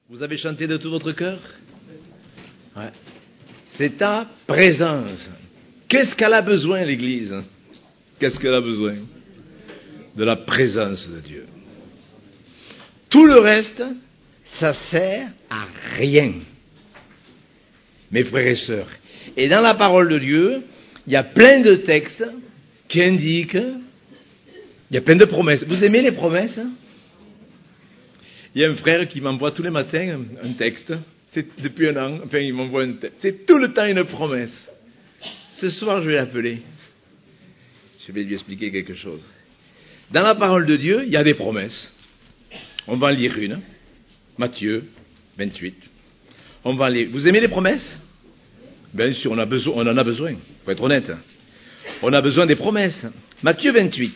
Vous avez chanté de tout votre cœur? Ouais. C'est ta présence. Qu'est-ce qu'elle a besoin, l'Église? Qu'est-ce qu'elle a besoin? De la présence de Dieu. Tout le reste, ça sert à rien. Mes frères et sœurs. Et dans la parole de Dieu, il y a plein de textes qui indiquent, il y a plein de promesses. Vous aimez les promesses? Il y a un frère qui m'envoie tous les matins un texte. C'est depuis un an. Enfin, il m'envoie un texte. C'est tout le temps une promesse. Ce soir, je vais l'appeler. Je vais lui expliquer quelque chose. Dans la parole de Dieu, il y a des promesses. On va en lire une. Matthieu 28. On va en lire. Vous aimez les promesses? Bien sûr, on en a besoin. Il faut être honnête. On a besoin des promesses. Matthieu 28.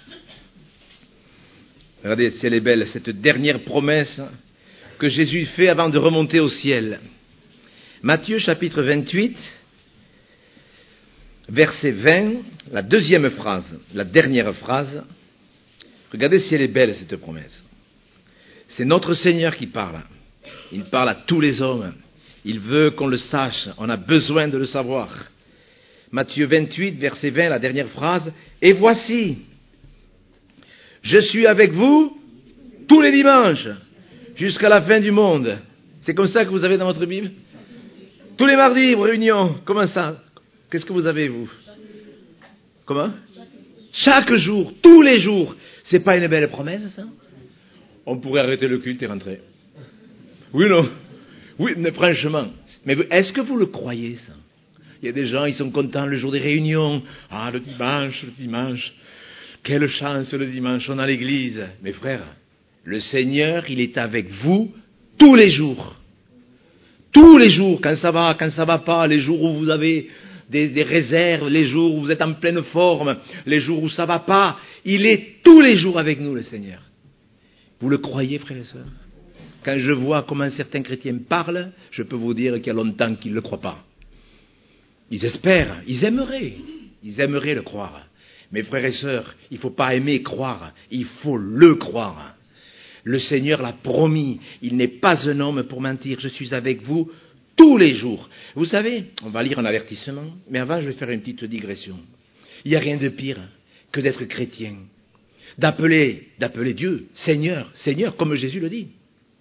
Regardez si elle est belle, cette dernière promesse que Jésus fait avant de remonter au ciel. Matthieu chapitre 28, verset 20, la deuxième phrase, la dernière phrase. Regardez si elle est belle, cette promesse. C'est notre Seigneur qui parle. Il parle à tous les hommes. Il veut qu'on le sache. On a besoin de le savoir. Matthieu 28, verset 20, la dernière phrase. Et voici, je suis avec vous tous les dimanches, jusqu'à la fin du monde. C'est comme ça que vous avez dans votre Bible? Tous les mardis, réunion. Comment ça? Qu'est-ce que vous avez, vous? Comment? Chaque jour, tous les jours. C'est pas une belle promesse, ça? On pourrait arrêter le culte et rentrer. Oui, non? Oui, mais franchement. Mais est-ce que vous le croyez, ça? Il y a des gens, ils sont contents le jour des réunions. Ah, le dimanche. Quelle chance le dimanche, on a l'église. Mes frères, le Seigneur, il est avec vous tous les jours. Tous les jours, quand ça va pas, les jours où vous avez des réserves, les jours où vous êtes en pleine forme, les jours où ça va pas, il est tous les jours avec nous, le Seigneur. Vous le croyez, frères et sœurs? Quand je vois comment certains chrétiens parlent, je peux vous dire qu'il y a longtemps qu'ils ne le croient pas. Ils espèrent, ils aimeraient le croire. Mes frères et sœurs, il ne faut pas aimer croire, il faut le croire. Le Seigneur l'a promis, il n'est pas un homme pour mentir, je suis avec vous tous les jours. Vous savez, on va lire un avertissement, mais avant je vais faire une petite digression. Il n'y a rien de pire que d'être chrétien, d'appeler Dieu Seigneur, Seigneur, comme Jésus le dit,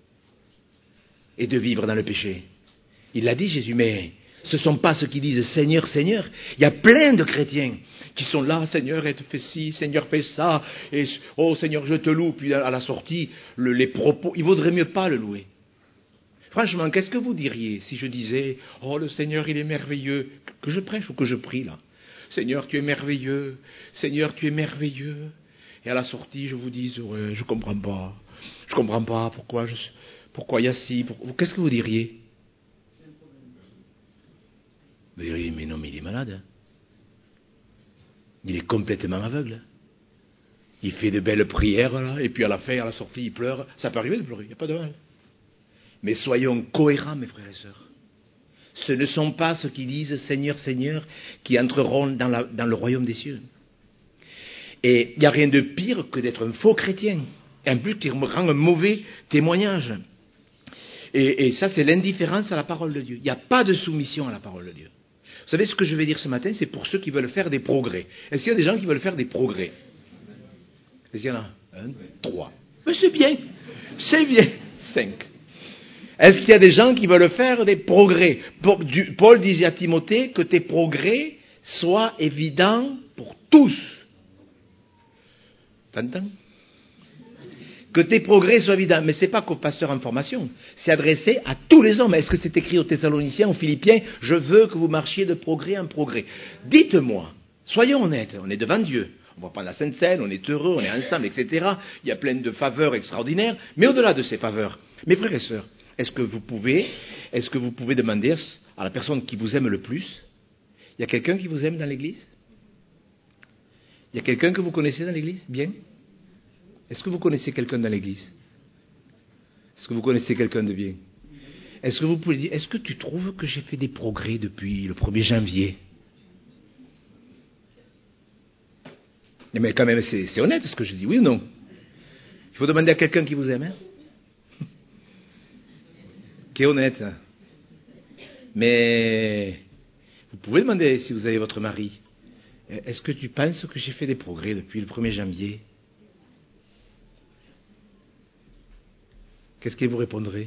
et de vivre dans le péché. Il l'a dit Jésus, mais ce ne sont pas ceux qui disent Seigneur, Seigneur. Il y a plein de chrétiens qui sont là, Seigneur, et fais ci, Seigneur, fais ça, et oh Seigneur, je te loue. Puis à la sortie, les propos, il vaudrait mieux pas le louer. Franchement, qu'est-ce que vous diriez si je disais, oh le Seigneur, il est merveilleux, que je prêche ou que je prie là? Seigneur, tu es merveilleux, Seigneur, tu es merveilleux. Et à la sortie, je vous dis, ouais, je comprends pas pourquoi il y a ci, qu'est-ce que vous diriez? Vous diriez, mais non, mais il est malade. Il est complètement aveugle. Il fait de belles prières, là, et puis à la fin, à la sortie, il pleure. Ça peut arriver de pleurer, il n'y a pas de mal. Mais soyons cohérents, mes frères et sœurs. Ce ne sont pas ceux qui disent Seigneur, Seigneur, qui entreront dans le royaume des cieux. Et il n'y a rien de pire que d'être un faux chrétien. Et en plus, qui me rend un mauvais témoignage. Et ça, c'est l'indifférence à la parole de Dieu. Il n'y a pas de soumission à la parole de Dieu. Vous savez ce que je vais dire ce matin? C'est pour ceux qui veulent faire des progrès. Est-ce qu'il y a des gens qui veulent faire des progrès? Est-ce qu'il y en a? 1, 3. Mais c'est bien. 5. Est-ce qu'il y a des gens qui veulent faire des progrès? Paul disait à Timothée que tes progrès soient évidents pour tous. T'entends? Que tes progrès soient évidents. Mais ce n'est pas qu'aux pasteurs en formation. C'est adressé à tous les hommes. Est-ce que c'est écrit aux Thessaloniciens, aux Philippiens? Je veux que vous marchiez de progrès en progrès. Dites-moi, soyons honnêtes, on est devant Dieu. On va prendre la Sainte Seine, on est heureux, on est ensemble, etc. Il y a plein de faveurs extraordinaires. Mais au-delà de ces faveurs, mes frères et sœurs, est-ce que vous pouvez demander à la personne qui vous aime le plus? Il y a quelqu'un qui vous aime dans l'église? Il y a quelqu'un que vous connaissez dans l'église? Bien. Est-ce que vous connaissez quelqu'un dans l'église? Est-ce que vous connaissez quelqu'un de bien? Est-ce que vous pouvez dire, est-ce que tu trouves que j'ai fait des progrès depuis le 1er janvier? Mais quand même, c'est honnête ce que je dis, oui ou non? Il faut demander à quelqu'un qui vous aime. Hein? qui est honnête. Mais vous pouvez demander, si vous avez votre mari, est-ce que tu penses que j'ai fait des progrès depuis le 1er janvier? Qu'est-ce qu'il vous répondrait?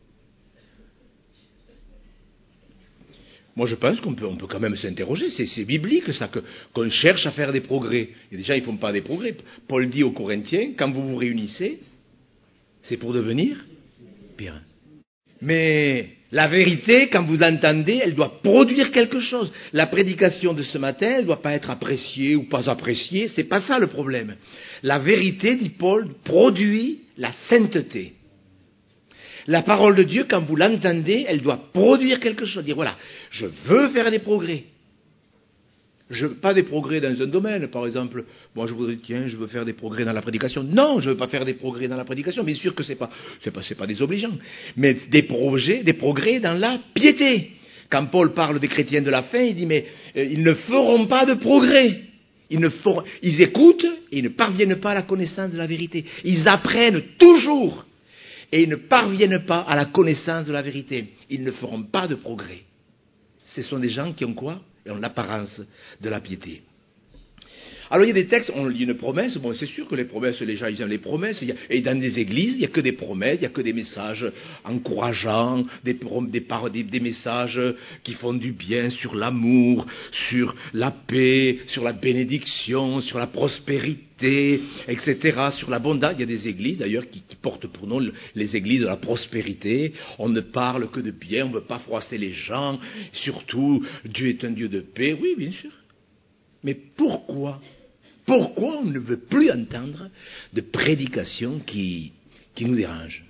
Moi, je pense qu'on peut quand même s'interroger. C'est biblique, ça, qu'on cherche à faire des progrès. Il y a des gens, ils ne font pas des progrès. Paul dit aux Corinthiens, quand vous vous réunissez, c'est pour devenir pire. Mais la vérité, quand vous entendez, elle doit produire quelque chose. La prédication de ce matin, elle ne doit pas être appréciée ou pas appréciée. C'est pas ça le problème. La vérité, dit Paul, produit la sainteté. La parole de Dieu, quand vous l'entendez, elle doit produire quelque chose. Dire, voilà, je veux faire des progrès. Pas des progrès dans un domaine, par exemple. Moi, je voudrais, tiens, je veux faire des progrès dans la prédication. Non, je ne veux pas faire des progrès dans la prédication. Bien sûr que c'est pas désobligeant. Mais des progrès dans la piété. Quand Paul parle des chrétiens de la fin, il dit, mais ils ne feront pas de progrès. Ils écoutent et ils ne parviennent pas à la connaissance de la vérité. Ils apprennent toujours. Et ils ne parviennent pas à la connaissance de la vérité. Ils ne feront pas de progrès. Ce sont des gens qui ont quoi? Ils ont l'apparence de la piété. Alors il y a des textes, on lit une promesse, bon c'est sûr que les promesses, les gens ils aiment les promesses, et dans des églises, il n'y a que des promesses, il n'y a que des messages encourageants, des messages qui font du bien sur l'amour, sur la paix, sur la bénédiction, sur la prospérité, etc., sur l'abondance. Il y a des églises d'ailleurs qui portent pour nom les églises de la prospérité. On ne parle que de bien, on ne veut pas froisser les gens, surtout Dieu est un Dieu de paix, oui bien sûr. Mais pourquoi on ne veut plus entendre de prédication qui nous dérange?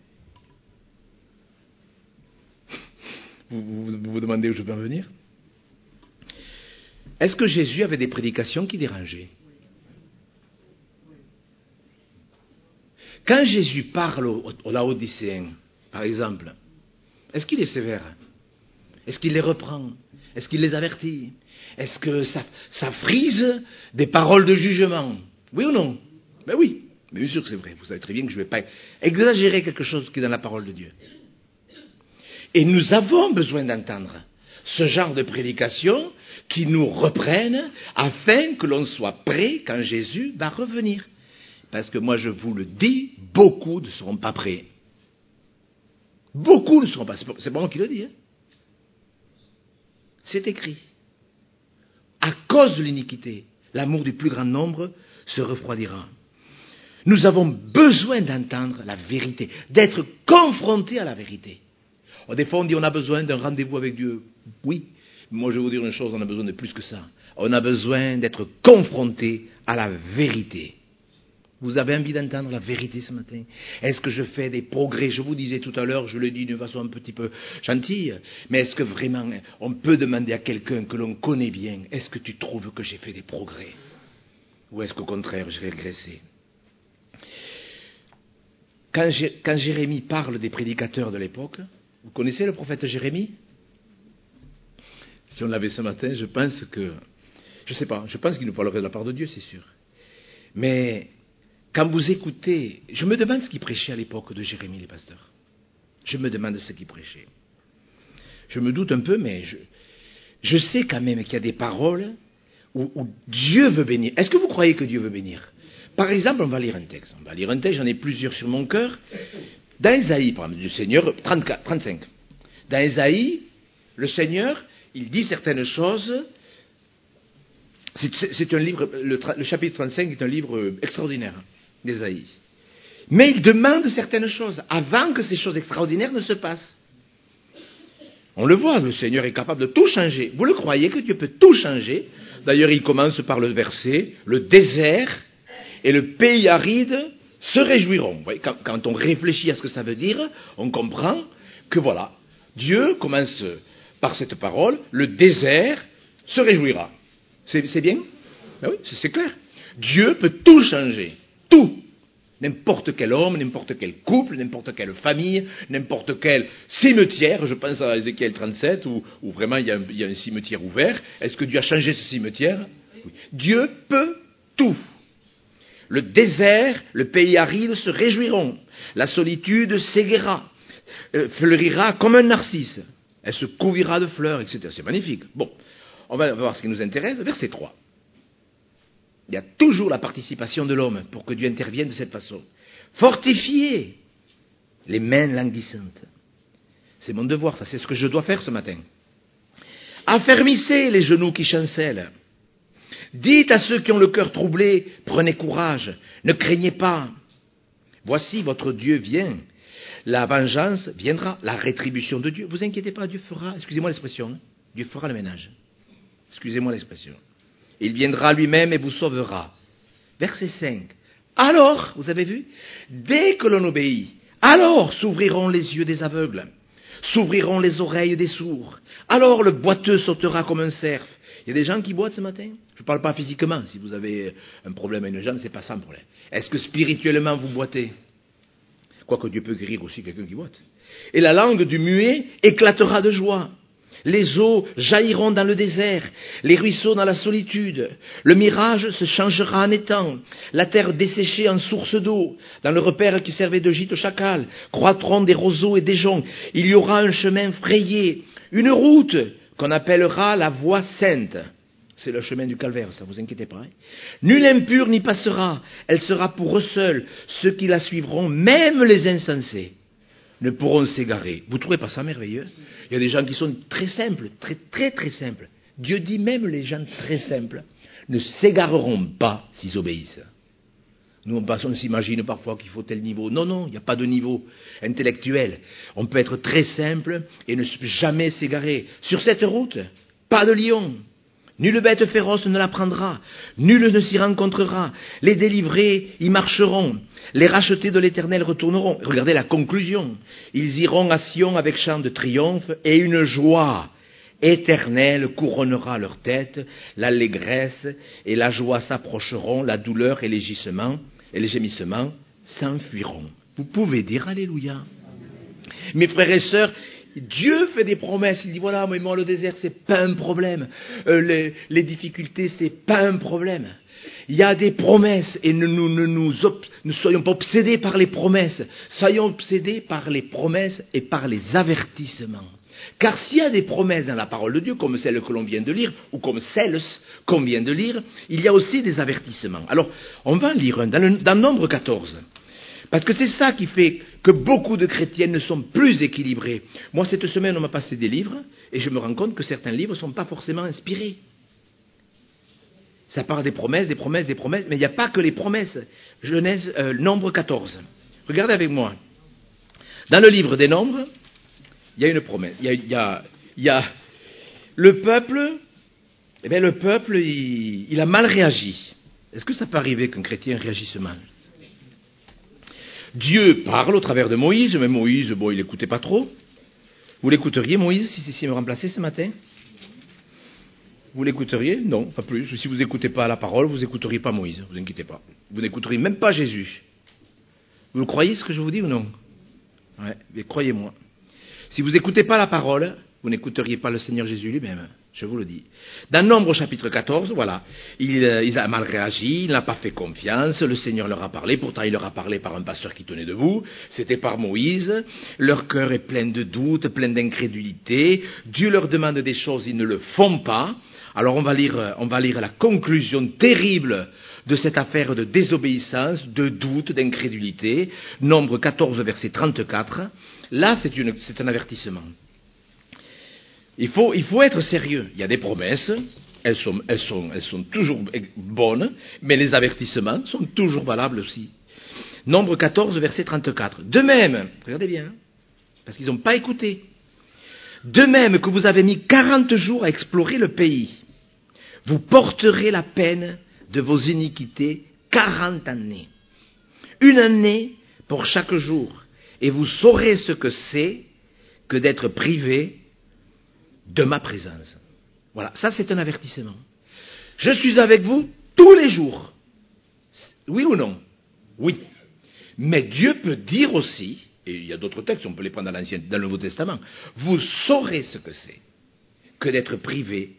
Vous demandez où je peux en venir? Est-ce que Jésus avait des prédications qui dérangeaient? Quand Jésus parle aux Laodicéens, par exemple, est-ce qu'il est sévère? Est-ce qu'il les reprend? Est-ce qu'il les avertit? Est-ce que ça frise des paroles de jugement? Oui ou non? Ben oui, mais bien sûr que c'est vrai. Vous savez très bien que je ne vais pas exagérer quelque chose qui est dans la parole de Dieu. Et nous avons besoin d'entendre ce genre de prédication qui nous reprenne afin que l'on soit prêt quand Jésus va revenir. Parce que moi je vous le dis, beaucoup ne seront pas prêts. Beaucoup ne seront pas. C'est pas moi qui le dis. Hein. C'est écrit. À cause de l'iniquité, l'amour du plus grand nombre se refroidira. Nous avons besoin d'entendre la vérité, d'être confrontés à la vérité. Des fois on dit on a besoin d'un rendez-vous avec Dieu. Oui, moi je vais vous dire une chose, on a besoin de plus que ça. On a besoin d'être confrontés à la vérité. Vous avez envie d'entendre la vérité ce matin? Est-ce que je fais des progrès? Je vous disais tout à l'heure, je le dis d'une façon un petit peu gentille, mais est-ce que vraiment on peut demander à quelqu'un que l'on connaît bien, est-ce que tu trouves que j'ai fait des progrès? Ou est-ce qu'au contraire, j'ai régressé? Quand Jérémie parle des prédicateurs de l'époque, vous connaissez le prophète Jérémie? Si on l'avait ce matin, je pense qu'il nous parlerait de la part de Dieu, c'est sûr. Mais quand vous écoutez, je me demande ce qu'il prêchait à l'époque de Jérémie, les pasteurs. Je me demande ce qu'il prêchait. Je me doute un peu, mais je sais quand même qu'il y a des paroles où Dieu veut bénir. Est-ce que vous croyez que Dieu veut bénir? Par exemple, on va lire un texte, j'en ai plusieurs sur mon cœur. Dans Ésaïe, par exemple, du Seigneur, 35. Dans Ésaïe, le Seigneur, il dit certaines choses. C'est un livre, le chapitre 35 est un livre extraordinaire d'Ésaïe. Mais il demande certaines choses avant que ces choses extraordinaires ne se passent. On le voit, le Seigneur est capable de tout changer. Vous le croyez que Dieu peut tout changer? D'ailleurs, il commence par le verset, le désert et le pays aride se réjouiront. Vous voyez, quand on réfléchit à ce que ça veut dire, on comprend que voilà, Dieu commence par cette parole, le désert se réjouira. C'est bien? Ben oui, c'est clair. Dieu peut tout changer. Tout. N'importe quel homme, n'importe quel couple, n'importe quelle famille, n'importe quel cimetière. Je pense à Ézéchiel 37 où vraiment il y a un cimetière ouvert. Est-ce que Dieu a changé ce cimetière? Oui. Dieu peut tout. Le désert, le pays aride se réjouiront. La solitude s'égaira. fleurira comme un narcisse. Elle se couvrira de fleurs, etc. C'est magnifique. Bon, on va voir ce qui nous intéresse. Verset 3. Il y a toujours la participation de l'homme pour que Dieu intervienne de cette façon. Fortifiez les mains languissantes. C'est mon devoir, ça, c'est ce que je dois faire ce matin. Affermissez les genoux qui chancellent. Dites à ceux qui ont le cœur troublé, prenez courage, ne craignez pas. Voici votre Dieu vient. La vengeance viendra, la rétribution de Dieu. Vous inquiétez pas, Dieu fera, excusez-moi l'expression, Dieu fera le ménage. Excusez-moi l'expression. Il viendra lui-même et vous sauvera. Verset 5. Alors, vous avez vu, dès que l'on obéit, alors s'ouvriront les yeux des aveugles, s'ouvriront les oreilles des sourds. Alors le boiteux sautera comme un cerf. Il y a des gens qui boitent ce matin. Je ne parle pas physiquement. Si vous avez un problème à une jambe, c'est pas ça le problème. Est-ce que spirituellement vous boitez? Quoique Dieu peut guérir aussi quelqu'un qui boite. Et la langue du muet éclatera de joie. Les eaux jailliront dans le désert, les ruisseaux dans la solitude. Le mirage se changera en étang, la terre desséchée en source d'eau. Dans le repère qui servait de gîte au chacal, croîtront des roseaux et des joncs. Il y aura un chemin frayé, une route qu'on appellera la voie sainte. C'est le chemin du calvaire, ça, vous inquiétez pas. Hein. Nul impur n'y passera, elle sera pour eux seuls. Ceux qui la suivront, même les insensés, ne pourront s'égarer. Vous ne trouvez pas ça merveilleux? Il y a des gens qui sont très simples, très très très simples. Dieu dit même les gens très simples ne s'égareront pas s'ils obéissent. Nous, on s'imagine parfois qu'il faut tel niveau. Non, non, il n'y a pas de niveau intellectuel. On peut être très simple et ne jamais s'égarer. Sur cette route, pas de lion. Nulle bête féroce ne la prendra, nul ne s'y rencontrera. Les délivrés y marcheront, les rachetés de l'Éternel retourneront. Regardez la conclusion. Ils iront à Sion avec chant de triomphe et une joie éternelle couronnera leur tête. L'allégresse et la joie s'approcheront, la douleur et les gémissements s'enfuiront. Vous pouvez dire Alléluia. Mes frères et sœurs, Dieu fait des promesses. Il dit voilà, moi le désert c'est pas un problème. Les difficultés c'est pas un problème. Il y a des promesses et ne soyons pas obsédés par les promesses. Soyons obsédés par les promesses et par les avertissements. Car s'il y a des promesses dans la parole de Dieu, comme celles que l'on vient de lire, ou comme celles qu'on vient de lire, il y a aussi des avertissements. Alors, on va en lire un dans Nombre 14. Parce que c'est ça qui fait que beaucoup de chrétiens ne sont plus équilibrés. Moi, cette semaine, on m'a passé des livres, et je me rends compte que certains livres ne sont pas forcément inspirés. Ça parle des promesses, mais il n'y a pas que les promesses. Genèse, Nombre 14. Regardez avec moi. Dans le livre des Nombres, il y a une promesse. Il y a le peuple, il a mal réagi. Est-ce que ça peut arriver qu'un chrétien réagisse mal? Dieu parle au travers de Moïse, mais Moïse, bon, il n'écoutait pas trop. Vous l'écouteriez, Moïse, si me remplaçait ce matin? Vous l'écouteriez? Non, pas plus. Si vous n'écoutez pas la parole, vous n'écouteriez pas Moïse, vous inquiétez pas. Vous n'écouteriez même pas Jésus. Vous le croyez ce que je vous dis ou non? Ouais, mais croyez-moi. Si vous n'écoutez pas la parole, vous n'écouteriez pas le Seigneur Jésus lui-même. Je vous le dis. Dans Nombre chapitre 14, voilà, il a mal réagi, il n'a pas fait confiance, le Seigneur leur a parlé, pourtant il leur a parlé par un pasteur qui tenait debout, c'était par Moïse, leur cœur est plein de doutes, plein d'incrédulité, Dieu leur demande des choses, ils ne le font pas. Alors on va lire la conclusion terrible de cette affaire de désobéissance, de doute, d'incrédulité, Nombre 14 verset 34, là c'est un avertissement. Il faut être sérieux. Il y a des promesses, elles sont toujours bonnes, mais les avertissements sont toujours valables aussi. Nombre 14, verset 34. De même, regardez bien, parce qu'ils n'ont pas écouté. De même que vous avez mis 40 jours à explorer le pays, vous porterez la peine de vos iniquités 40 années. Une année pour chaque jour, et vous saurez ce que c'est que d'être privé de ma présence. Voilà, ça c'est un avertissement. Je suis avec vous tous les jours. Oui ou non? Oui. Mais Dieu peut dire aussi, et il y a d'autres textes, on peut les prendre dans le Nouveau Testament, vous saurez ce que c'est que d'être privé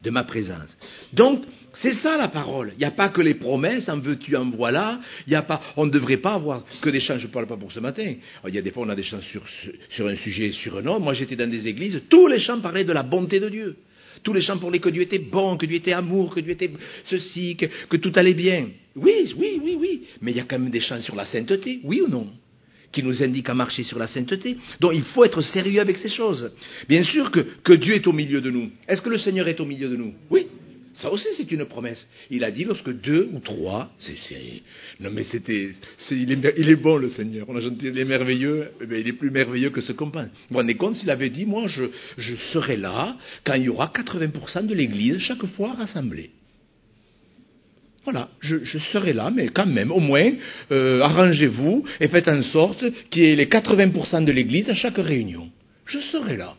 de ma présence. Donc, c'est ça la parole. Il n'y a pas que les promesses, en veux-tu, en voilà. On ne devrait pas avoir que des chants, je ne parle pas pour ce matin. Il y a des fois, on a des chants sur un sujet, sur un autre. Moi, j'étais dans des églises, tous les chants parlaient de la bonté de Dieu. Tous les chants parlaient que Dieu était bon, que Dieu était amour, que Dieu était ceci, que tout allait bien. Oui. Mais il y a quand même des chants sur la sainteté, oui ou non, qui nous indiquent à marcher sur la sainteté. Donc il faut être sérieux avec ces choses. Bien sûr que Dieu est au milieu de nous. Est-ce que le Seigneur est au milieu de nous? Oui. Ça aussi, c'est une promesse. Il a dit, lorsque 2 ou 3, non mais il est bon le Seigneur. On a chanté, il est merveilleux, mais il est plus merveilleux que ce qu'on pense. Vous vous rendez compte, s'il avait dit, moi, je serai là quand il y aura 80% de l'église chaque fois rassemblée. Voilà, je serai là, mais quand même, au moins, arrangez-vous et faites en sorte qu'il y ait les 80% de l'église à chaque réunion. Je serai là.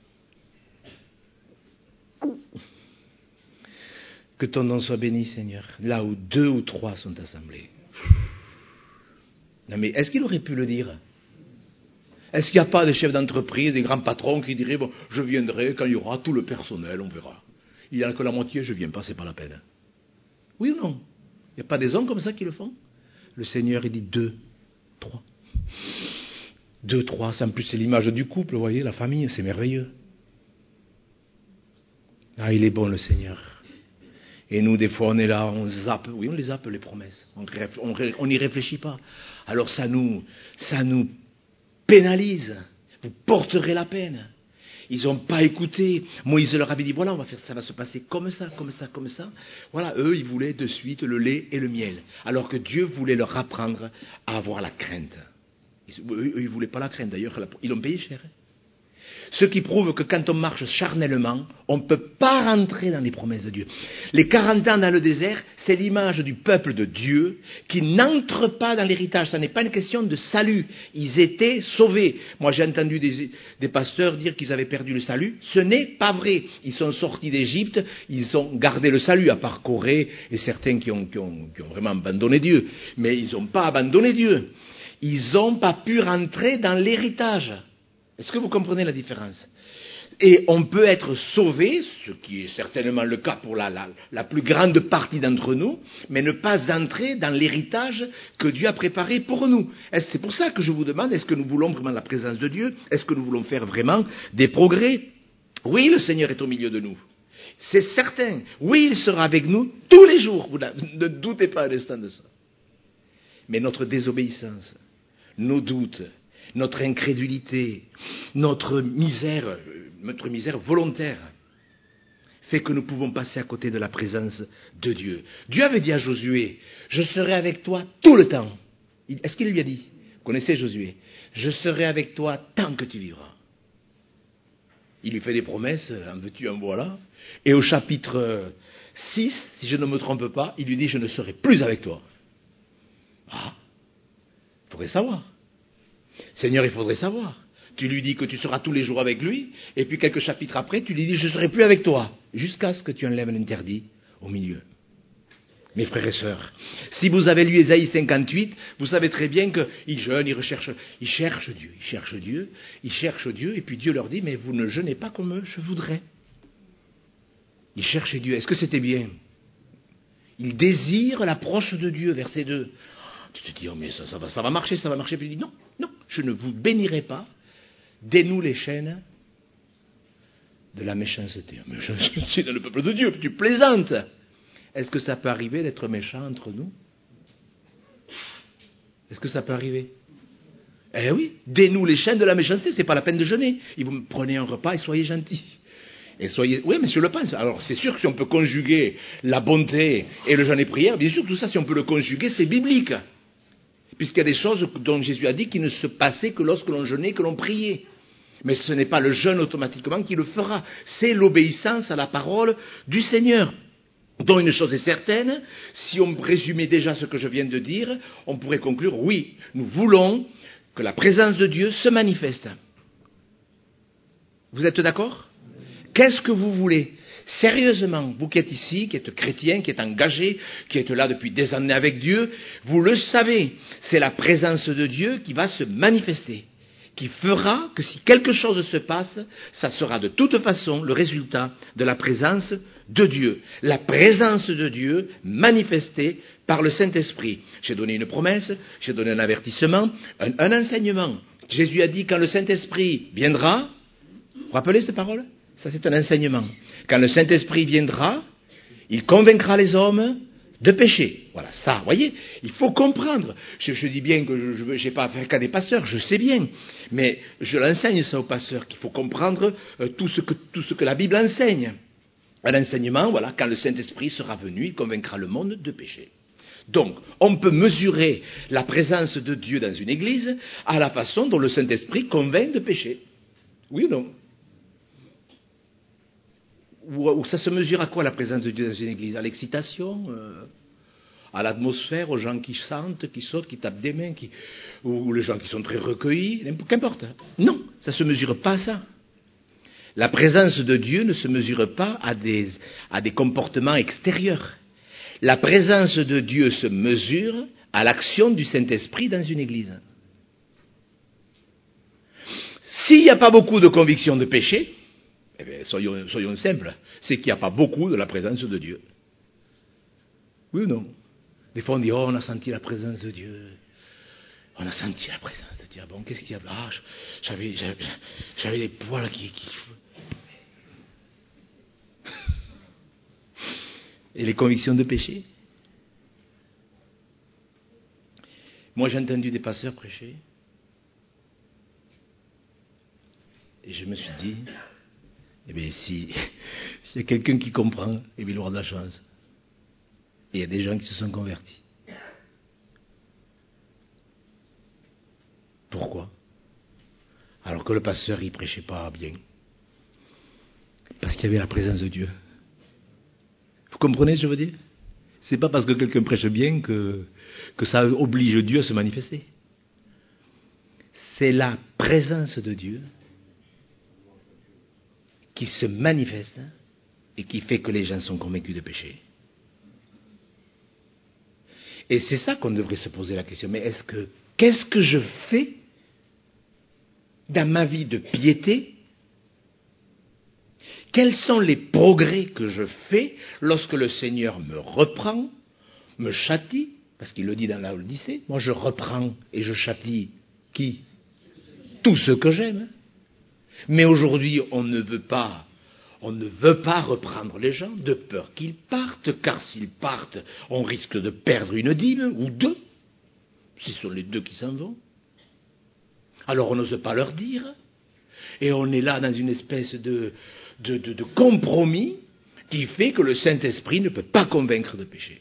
Que ton nom soit béni, Seigneur, là où 2 ou 3 sont assemblés. Non mais, est-ce qu'il aurait pu le dire? Est-ce qu'il n'y a pas des chefs d'entreprise, des grands patrons qui diraient, bon, je viendrai quand il y aura tout le personnel, on verra. Il n'y en a que la moitié, je ne viens pas, c'est pas la peine. Oui ou non? Il n'y a pas des hommes comme ça qui le font? Le Seigneur, il dit 2, 3. 2, 3, en plus c'est l'image du couple, vous voyez, la famille, c'est merveilleux. Ah, il est bon le Seigneur. Et nous, des fois, on est là, on zappe. Oui, on les zappe, les promesses. On n'y réfléchit pas. Alors ça nous pénalise. Vous porterez la peine. Ils n'ont pas écouté. Moïse leur avait dit, voilà, ça va se passer comme ça. Voilà, eux, ils voulaient de suite le lait et le miel. Alors que Dieu voulait leur apprendre à avoir la crainte. Eux, ils ne voulaient pas la crainte. D'ailleurs, ils l'ont payé cher. Ce qui prouve que quand on marche charnellement, on ne peut pas rentrer dans les promesses de Dieu. Les 40 ans dans le désert, c'est l'image du peuple de Dieu qui n'entre pas dans l'héritage. Ce n'est pas une question de salut. Ils étaient sauvés. Moi, j'ai entendu des pasteurs dire qu'ils avaient perdu le salut. Ce n'est pas vrai. Ils sont sortis d'Égypte, ils ont gardé le salut, à part Corée et certains qui ont vraiment abandonné Dieu. Mais ils n'ont pas abandonné Dieu. Ils n'ont pas pu rentrer dans l'héritage. Est-ce que vous comprenez la différence? Et on peut être sauvé, ce qui est certainement le cas pour la plus grande partie d'entre nous, mais ne pas entrer dans l'héritage que Dieu a préparé pour nous. C'est pour ça que je vous demande, est-ce que nous voulons vraiment la présence de Dieu? Est-ce que nous voulons faire vraiment des progrès? Oui, le Seigneur est au milieu de nous. C'est certain. Oui, il sera avec nous tous les jours. Vous ne doutez pas un instant de ça. Mais notre désobéissance, nos doutes, notre incrédulité, notre misère volontaire, fait que nous pouvons passer à côté de la présence de Dieu. Dieu avait dit à Josué, je serai avec toi tout le temps. Est-ce qu'il lui a dit? Vous connaissez Josué? Je serai avec toi tant que tu vivras. Il lui fait des promesses, en veux-tu, en voilà. Et au chapitre 6, si je ne me trompe pas, il lui dit, je ne serai plus avec toi. Ah, il faudrait savoir. Seigneur, il faudrait savoir. Tu lui dis que tu seras tous les jours avec lui, et puis quelques chapitres après, tu lui dis, je ne serai plus avec toi, jusqu'à ce que tu enlèves l'interdit au milieu. Mes frères et sœurs, si vous avez lu Ésaïe 58, vous savez très bien qu'ils jeûnent, ils cherchent Dieu, et puis Dieu leur dit, mais vous ne jeûnez pas comme je voudrais. Ils cherchaient Dieu. Est-ce que c'était bien? Ils désirent l'approche de Dieu, verset 2. Tu te dis, oh mais ça va marcher. Puis il dit, non, je ne vous bénirai pas. Dénoue les chaînes de la méchanceté. Mais je suis dans le peuple de Dieu, tu plaisantes. Est-ce que ça peut arriver d'être méchant entre nous? Est-ce que ça peut arriver? Eh oui, dénoue les chaînes de la méchanceté, c'est pas la peine de jeûner. Vous prenez un repas et soyez gentils. Oui, mais je le pense. Alors, c'est sûr que si on peut conjuguer la bonté et le jeûne et prière, bien sûr que tout ça, si on peut le conjuguer, c'est biblique. Puisqu'il y a des choses dont Jésus a dit qui ne se passaient que lorsque l'on jeûnait, que l'on priait. Mais ce n'est pas le jeûne automatiquement qui le fera. C'est l'obéissance à la parole du Seigneur. Donc une chose est certaine, si on résumait déjà ce que je viens de dire, on pourrait conclure, oui, nous voulons que la présence de Dieu se manifeste. Vous êtes d'accord? Qu'est-ce que vous voulez? Sérieusement, vous qui êtes ici, qui êtes chrétien, qui êtes engagé, qui êtes là depuis des années avec Dieu, vous le savez, c'est la présence de Dieu qui va se manifester, qui fera que si quelque chose se passe, ça sera de toute façon le résultat de la présence de Dieu, la présence de Dieu manifestée par le Saint-Esprit. J'ai donné une promesse, j'ai donné un avertissement, un enseignement. Jésus a dit, quand le Saint-Esprit viendra, vous vous rappelez cette parole? Ça, c'est un enseignement. Quand le Saint-Esprit viendra, il convaincra les hommes de péché. Voilà, ça, vous voyez, il faut comprendre. Je dis bien que je n'ai pas affaire qu'à des pasteurs, je sais bien, mais je l'enseigne ça aux pasteurs, qu'il faut comprendre tout ce que la Bible enseigne. Un enseignement, voilà, quand le Saint-Esprit sera venu, il convaincra le monde de péché. Donc, on peut mesurer la présence de Dieu dans une église à la façon dont le Saint-Esprit convainc de péché. Oui ou non? Ou ça se mesure à quoi la présence de Dieu dans une église? À l'excitation, à l'atmosphère, aux gens qui chantent, qui sautent, qui tapent des mains, ou les gens qui sont très recueillis, qu'importe. Non, ça ne se mesure pas à ça. La présence de Dieu ne se mesure pas à des comportements extérieurs. La présence de Dieu se mesure à l'action du Saint-Esprit dans une église. S'il n'y a pas beaucoup de conviction de péché, eh bien, soyons simples, c'est qu'il n'y a pas beaucoup de la présence de Dieu. Oui ou non? Des fois on dit, oh, on a senti la présence de Dieu. On a senti la présence de Dieu. Bon, qu'est-ce qu'il y a? Ah, j'avais des poils qui... Et les convictions de péché? Moi, j'ai entendu des pasteurs prêcher. Et je me suis dit, eh bien, s'il y a quelqu'un qui comprend, eh bien, il aura de la chance. Et il y a des gens qui se sont convertis. Pourquoi? Alors que le pasteur, il prêchait pas bien. Parce qu'il y avait la présence de Dieu. Vous comprenez ce que je veux dire? C'est pas parce que quelqu'un prêche bien que ça oblige Dieu à se manifester. C'est la présence de Dieu qui se manifeste et qui fait que les gens sont convaincus de péché. Et c'est ça qu'on devrait se poser la question. Mais qu'est-ce que je fais dans ma vie de piété? Quels sont les progrès que je fais lorsque le Seigneur me reprend, me châtie? Parce qu'il le dit dans la Odyssée. Moi, je reprends et je châtie qui? Tous ceux que j'aime. Mais aujourd'hui, on ne veut pas reprendre les gens de peur qu'ils partent, car s'ils partent, on risque de perdre une dîme ou deux. Ce sont les deux qui s'en vont. Alors on n'ose pas leur dire. Et on est là dans une espèce de compromis qui fait que le Saint-Esprit ne peut pas convaincre de péché.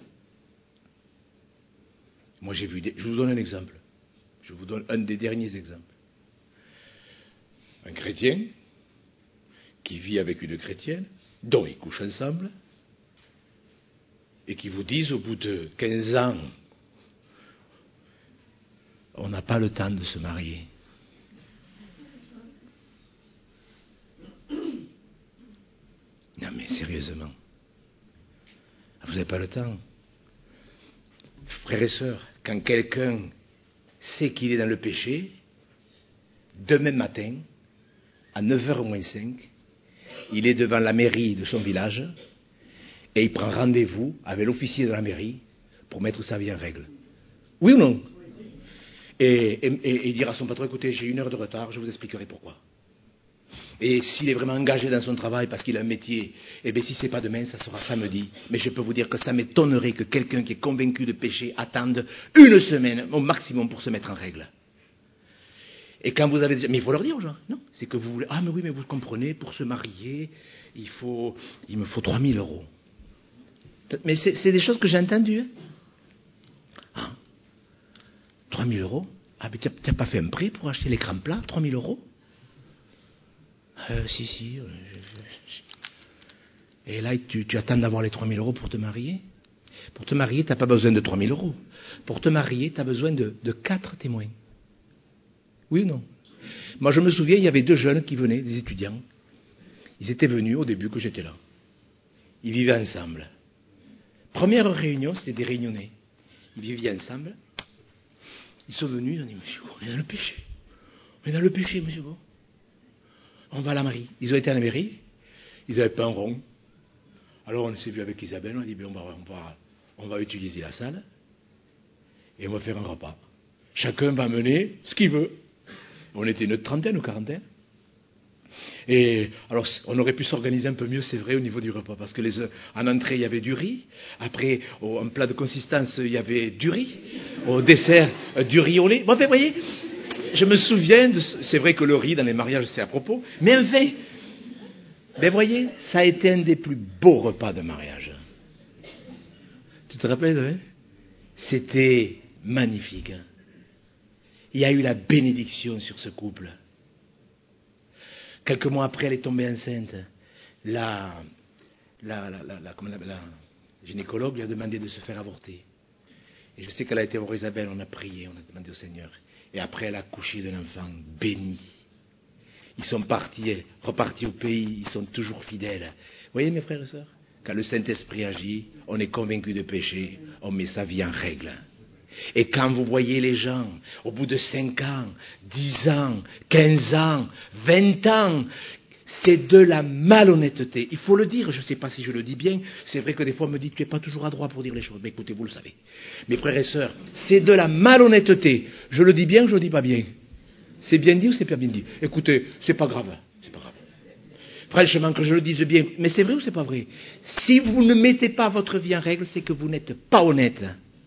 Moi je vous donne un exemple. Je vous donne un des derniers exemples. Un chrétien qui vit avec une chrétienne, dont ils couchent ensemble, et qui vous disent au bout de 15 ans, on n'a pas le temps de se marier. Non mais sérieusement, vous n'avez pas le temps. Frères et sœurs, quand quelqu'un sait qu'il est dans le péché, demain matin, à 9h moins 5, il est devant la mairie de son village et il prend rendez-vous avec l'officier de la mairie pour mettre sa vie en règle. Oui ou non? Et il dira à son patron, écoutez, j'ai 1 heure de retard, je vous expliquerai pourquoi. Et s'il est vraiment engagé dans son travail parce qu'il a un métier, eh bien si ce n'est pas demain, ça sera samedi. Mais je peux vous dire que ça m'étonnerait que quelqu'un qui est convaincu de péché attende 1 semaine au maximum pour se mettre en règle. Et quand vous avez déjà... Mais il faut leur dire aux gens, non, c'est que vous voulez... Ah mais oui, mais vous comprenez, pour se marier, il me faut 3 000 euros. Mais c'est des choses que j'ai entendues. Hein? 3 000 euros? Ah mais tu n'as pas fait un prêt pour acheter l'écran plat, 3 000 euros? Si. Et là, tu attends d'avoir les 3 000 euros pour te marier? Pour te marier, tu n'as pas besoin de 3 000 euros. Pour te marier, tu as besoin de 4 témoins. Oui ou non? Moi, je me souviens, il y avait 2 jeunes qui venaient, des étudiants. Ils étaient venus au début que j'étais là. Ils vivaient ensemble. Première réunion, c'était des réunionnais. Ils vivaient ensemble. Ils sont venus, ils ont dit, monsieur, on est dans le péché. On est dans le péché, monsieur. On va à la mairie. Ils ont été à la mairie. Ils n'avaient pas un rond. Alors on s'est vu avec Isabelle, on a dit, on va utiliser la salle et on va faire un repas. Chacun va amener ce qu'il veut. On était une trentaine ou quarantaine. Et alors, on aurait pu s'organiser un peu mieux, c'est vrai, au niveau du repas, parce que en entrée, il y avait du riz. Après, en plat de consistance, il y avait du riz. Au dessert, du riz au lait. Bon, enfin, vous voyez, je me souviens, c'est vrai que le riz dans les mariages, c'est à propos, mais enfin, vous voyez, ça a été un des plus beaux repas de mariage. Tu te rappelles, hein? C'était magnifique. Hein? Il y a eu la bénédiction sur ce couple. Quelques mois après, elle est tombée enceinte. La gynécologue lui a demandé de se faire avorter. Et je sais qu'elle a été voir Isabelle, on a prié, on a demandé au Seigneur. Et après, elle a accouché d'un enfant béni. Ils sont repartis au pays, ils sont toujours fidèles. Vous voyez, mes frères et sœurs, quand le Saint-Esprit agit, on est convaincu de péché, on met sa vie en règle. Et quand vous voyez les gens, au bout de 5 ans, 10 ans, 15 ans, 20 ans, c'est de la malhonnêteté. Il faut le dire, je ne sais pas si je le dis bien, c'est vrai que des fois on me dit tu n'es pas toujours à droit pour dire les choses. Mais écoutez, vous le savez. Mes frères et sœurs, c'est de la malhonnêteté. Je le dis bien ou je le dis pas bien? C'est bien dit ou c'est pas bien dit? Écoutez, c'est pas grave. C'est pas grave. Franchement, que je le dise bien, mais c'est vrai ou c'est pas vrai? Si vous ne mettez pas votre vie en règle, c'est que vous n'êtes pas honnête.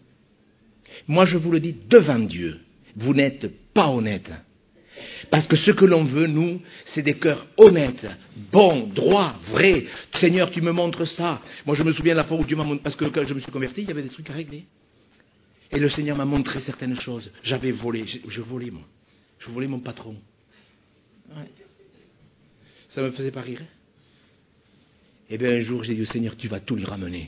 Moi, je vous le dis devant Dieu, vous n'êtes pas honnête. Parce que ce que l'on veut, nous, c'est des cœurs honnêtes, bons, droits, vrais. Seigneur, tu me montres ça. Moi, je me souviens de la fois où Dieu m'a montré, parce que quand je me suis converti, il y avait des trucs à régler. Et le Seigneur m'a montré certaines choses. J'avais volé, je volais, moi. Je volais mon patron. Ouais. Ça me faisait pas rire. Et bien, un jour, j'ai dit au Seigneur, tu vas tout lui ramener.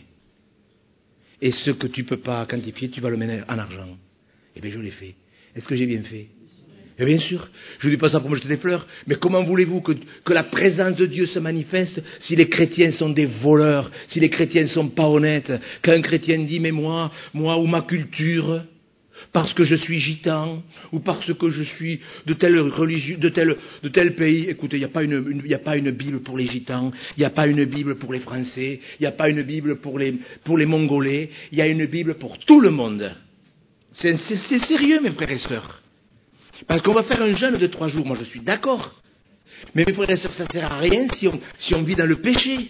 Et ce que tu ne peux pas quantifier, tu vas le mener en argent. Et bien, je l'ai fait. Est-ce que j'ai bien fait? Et bien sûr, je ne dis pas ça pour me jeter des fleurs, mais comment voulez-vous que la présence de Dieu se manifeste si les chrétiens sont des voleurs, si les chrétiens ne sont pas honnêtes? Quand un chrétien dit, mais moi ou ma culture, parce que je suis gitan, ou parce que je suis de telle religion, de tel pays. Écoutez, il n'y a pas une Bible pour les gitans, il n'y a pas une Bible pour les Français, il n'y a pas une Bible pour les Mongolais, il y a une Bible pour tout le monde. C'est sérieux, mes frères et sœurs. Parce qu'on va faire un jeûne de 3 jours, moi je suis d'accord. Mais mes frères et sœurs, ça ne sert à rien si on vit dans le péché.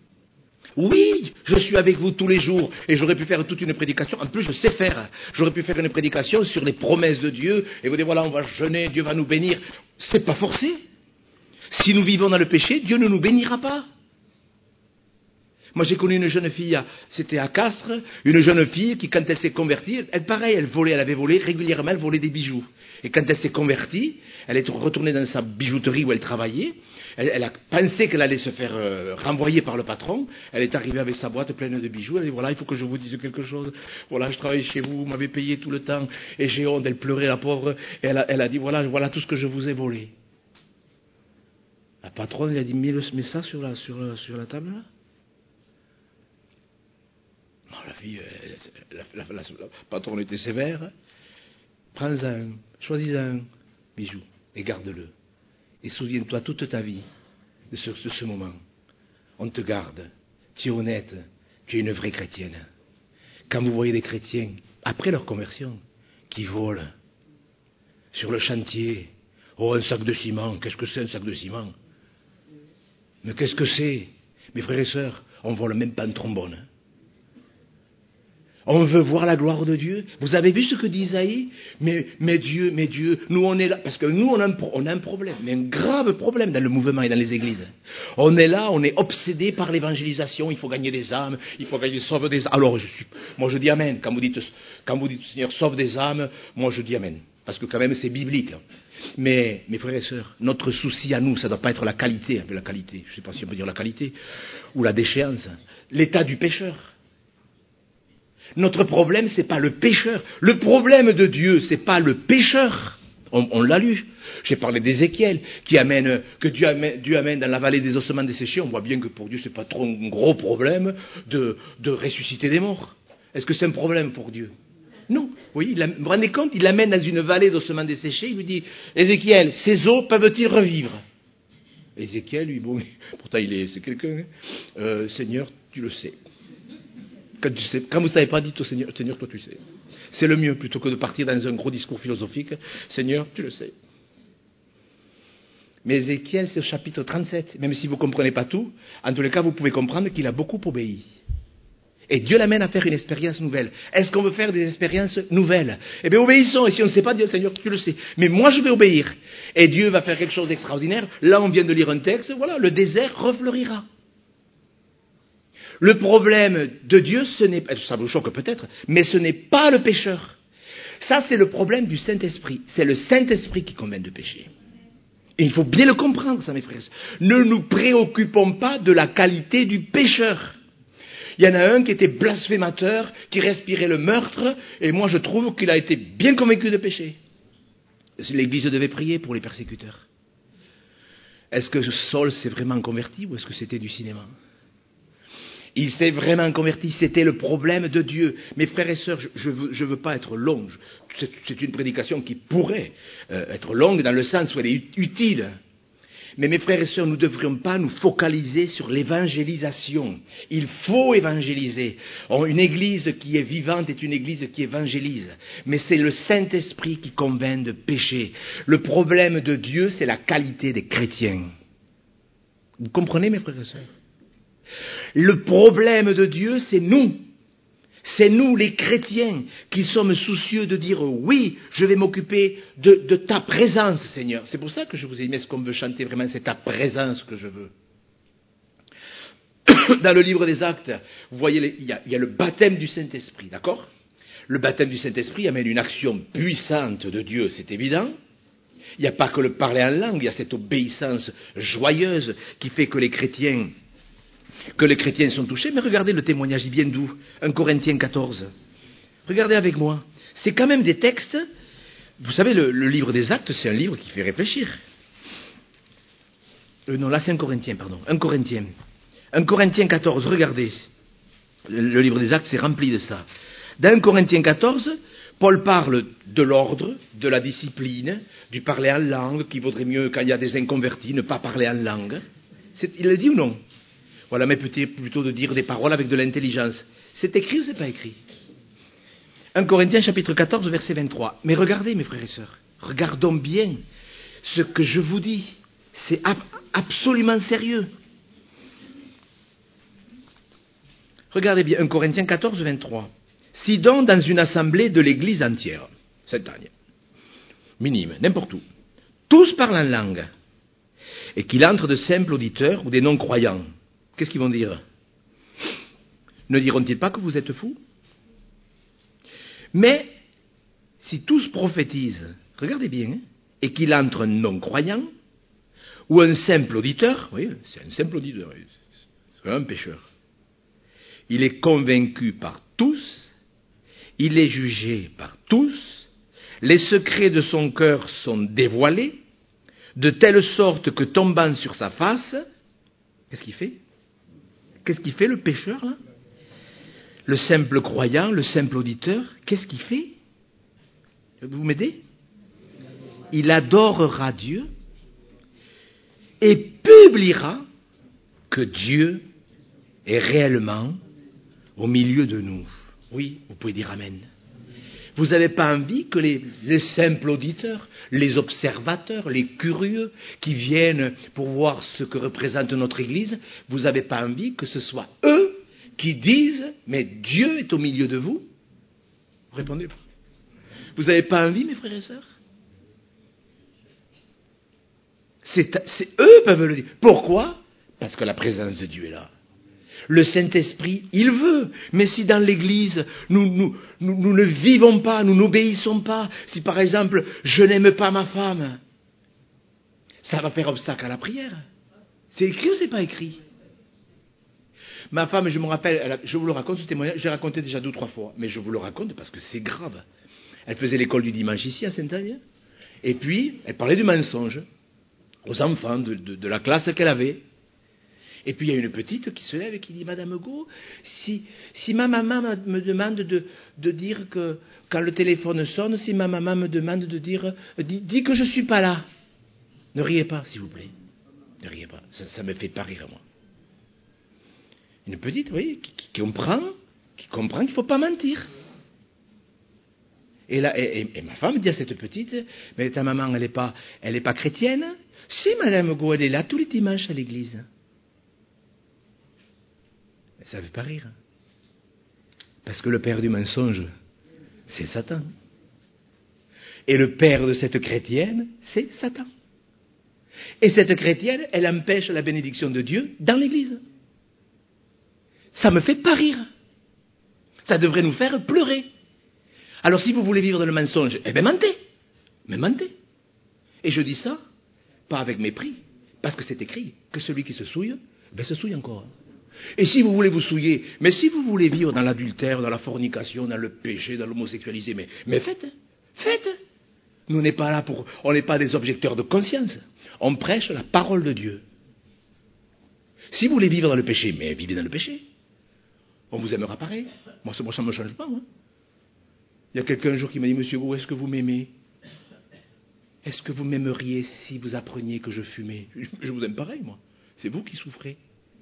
Oui, je suis avec vous tous les jours et j'aurais pu faire toute une prédication. En plus, je sais faire. J'aurais pu faire une prédication sur les promesses de Dieu et vous dire voilà, on va jeûner, Dieu va nous bénir. C'est pas forcé. Si nous vivons dans le péché, Dieu ne nous bénira pas. Moi, j'ai connu une jeune fille, c'était à Castres, une jeune fille qui, quand elle s'est convertie, elle avait volé régulièrement, elle volait des bijoux. Et quand elle s'est convertie, elle est retournée dans sa bijouterie où elle travaillait. Elle a pensé qu'elle allait se faire renvoyer par le patron. Elle est arrivée avec sa boîte pleine de bijoux. Elle a dit, voilà, il faut que je vous dise quelque chose. Voilà, je travaille chez vous, vous m'avez payé tout le temps. Et j'ai honte, elle pleurait, la pauvre. Et elle a dit, voilà tout ce que je vous ai volé. La patronne lui a dit, mets ça sur la table, là. La fille, la patronne était sévère. Prends-en, choisis un bijou et garde-le. Et souviens-toi toute ta vie de ce moment. On te garde. Tu es honnête. Tu es une vraie chrétienne. Quand vous voyez des chrétiens, après leur conversion, qui volent sur le chantier, oh, un sac de ciment, qu'est-ce que c'est un sac de ciment? Mais qu'est-ce que c'est? Mes frères et sœurs, on vole même pas un trombone. On veut voir la gloire de Dieu. Vous avez vu ce que dit Isaïe? Mais Dieu, nous on est là, parce que nous on a un problème, mais un grave problème dans le mouvement et dans les églises. On est là, on est obsédé par l'évangélisation, il faut gagner des âmes, il faut gagner, sauve des âmes. Alors moi je dis amen, quand vous dites Seigneur sauve des âmes, moi je dis amen, parce que quand même c'est biblique. Mais mes frères et sœurs, notre souci à nous, ça ne doit pas être la qualité, je ne sais pas si on peut dire la qualité, ou la déchéance, l'état du pécheur. Notre problème, ce n'est pas le pécheur. Le problème de Dieu, ce n'est pas le pécheur. On l'a lu. J'ai parlé d'Ézéchiel, que Dieu amène dans la vallée des ossements desséchés. On voit bien que pour Dieu, ce n'est pas trop un gros problème de ressusciter des morts. Est-ce que c'est un problème pour Dieu? Non. Vous voyez, vous vous rendez compte, il l'amène dans une vallée d'ossements desséchés. Il lui dit, Ézéchiel, ces os peuvent-ils revivre? Ézéchiel, lui, bon, pourtant c'est quelqu'un. Seigneur, tu le sais. Quand vous ne savez pas, dites au Seigneur, Seigneur, toi tu sais. C'est le mieux, plutôt que de partir dans un gros discours philosophique. Seigneur, tu le sais. Mais Ézéchiel, c'est au chapitre 37. Même si vous ne comprenez pas tout, en tous les cas, vous pouvez comprendre qu'il a beaucoup obéi. Et Dieu l'amène à faire une expérience nouvelle. Est-ce qu'on veut faire des expériences nouvelles? Eh bien, obéissons. Et si on ne sait pas, Dieu, Seigneur, tu le sais. Mais moi, je vais obéir. Et Dieu va faire quelque chose d'extraordinaire. Là, on vient de lire un texte. Voilà, le désert refleurira. Le problème de Dieu, ça vous choque peut-être, mais ce n'est pas le pécheur. Ça, c'est le problème du Saint-Esprit. C'est le Saint-Esprit qui convainc de pécher. Et il faut bien le comprendre, ça, mes frères. Ne nous préoccupons pas de la qualité du pécheur. Il y en a un qui était blasphémateur, qui respirait le meurtre, et moi je trouve qu'il a été bien convaincu de pécher. L'Église devait prier pour les persécuteurs. Est-ce que Saul s'est vraiment converti ou est-ce que c'était du cinéma? Il s'est vraiment converti, c'était le problème de Dieu. Mes frères et sœurs, je veux pas être long. C'est une prédication qui pourrait être longue dans le sens où elle est utile. Mais mes frères et sœurs, nous ne devrions pas nous focaliser sur l'évangélisation. Il faut évangéliser. Une église qui est vivante est une église qui évangélise. Mais c'est le Saint-Esprit qui convainc de pécher. Le problème de Dieu, c'est la qualité des chrétiens. Vous comprenez, mes frères et sœurs? Le problème de Dieu, c'est nous. C'est nous, les chrétiens, qui sommes soucieux de dire oui, je vais m'occuper de ta présence, Seigneur. C'est pour ça que je vous ai dit, mais ce qu'on veut chanter vraiment, c'est ta présence que je veux. Dans le livre des Actes, vous voyez, il y a le baptême du Saint-Esprit, d'accord? Le baptême du Saint-Esprit amène une action puissante de Dieu, c'est évident. Il n'y a pas que le parler en langue, il y a cette obéissance joyeuse qui fait que les chrétiens sont touchés. Mais regardez le témoignage, il vient d'où? 1 Corinthiens 14. Regardez avec moi. C'est quand même des textes. Vous savez, le livre des Actes, c'est un livre qui fait réfléchir. Non, là c'est 1 Corinthiens, pardon. 1 Corinthiens 14, regardez. Le livre des Actes, c'est rempli de ça. Dans 1 Corinthiens 14, Paul parle de l'ordre, de la discipline, du parler en langue, qu'il vaudrait mieux, quand il y a des inconvertis, ne pas parler en langue. Il le dit ou non? Voilà, mais plutôt de dire des paroles avec de l'intelligence. C'est écrit ou c'est pas écrit? 1 Corinthiens chapitre 14, verset 23. Mais regardez, mes frères et sœurs, regardons bien ce que je vous dis. C'est absolument sérieux. Regardez bien, 1 Corinthiens 14, 23. Si donc dans une assemblée de l'église entière, cette année, minime, n'importe où, tous parlent en langue, et qu'il entre de simples auditeurs ou des non-croyants, qu'est-ce qu'ils vont dire? Ne diront-ils pas que vous êtes fous? Mais, si tous prophétisent, regardez bien, et qu'il entre un non-croyant, ou un simple auditeur, oui, c'est un simple auditeur, c'est un pécheur, il est convaincu par tous, il est jugé par tous, les secrets de son cœur sont dévoilés, de telle sorte que tombant sur sa face, qu'est-ce qu'il fait? Qu'est-ce qu'il fait le pécheur là? Le simple croyant, le simple auditeur, qu'est-ce qu'il fait? Vous m'aidez? Il adorera Dieu et publiera que Dieu est réellement au milieu de nous. Oui, vous pouvez dire Amen. Vous n'avez pas envie que les simples auditeurs, les observateurs, les curieux qui viennent pour voir ce que représente notre Église, vous n'avez pas envie que ce soit eux qui disent « Mais Dieu est au milieu de vous » Vous répondez pas. Vous n'avez pas envie, mes frères et sœurs? Eux peuvent le dire. Pourquoi? Parce que la présence de Dieu est là. Le Saint-Esprit, il veut. Mais si dans l'Église, nous ne vivons pas, nous n'obéissons pas, si par exemple, je n'aime pas ma femme, ça va faire obstacle à la prière. C'est écrit ou c'est pas écrit? Ma femme, je me rappelle, je vous le raconte, ce témoignage, j'ai raconté déjà 2 ou 3 fois, mais je vous le raconte parce que c'est grave. Elle faisait l'école du dimanche ici à Sainte-Agne, et puis elle parlait du mensonge aux enfants de la classe qu'elle avait. Et puis il y a une petite qui se lève et qui dit « Madame Go, si ma maman me demande de dire que quand le téléphone sonne, si ma maman me demande de dire « Dis que je ne suis pas là ». Ne riez pas, s'il vous plaît. Ne riez pas, ça me fait pas rire, moi. Une petite, oui, qui comprend qu'il ne faut pas mentir. Et, là, et ma femme dit à cette petite, mais ta maman, elle n'est pas chrétienne? Si, Madame Go, elle est là tous les dimanches à l'église. Mais ça ne veut pas rire. Parce que le père du mensonge, c'est Satan. Et le père de cette chrétienne, c'est Satan. Et cette chrétienne, elle empêche la bénédiction de Dieu dans l'église. Ça me fait pas rire. Ça devrait nous faire pleurer. Alors si vous voulez vivre dans le mensonge, eh bien mentez. Mais mentez. Et je dis ça, pas avec mépris, parce que c'est écrit que celui qui se souille, ben se souille encore. Et si vous voulez vous souiller, mais si vous voulez vivre dans l'adultère, dans la fornication, dans le péché, dans l'homosexualité, mais faites. Faites. Nous, on n'est pas des objecteurs de conscience. On prêche la parole de Dieu. Si vous voulez vivre dans le péché, mais vivez dans le péché. On vous aimera pareil. Moi, ça ne me change pas. Hein. Il y a quelqu'un un jour qui m'a dit, Monsieur Gou, est-ce que vous m'aimez? Est-ce que vous m'aimeriez si vous appreniez que je fumais? Je vous aime pareil, moi. C'est vous qui souffrez.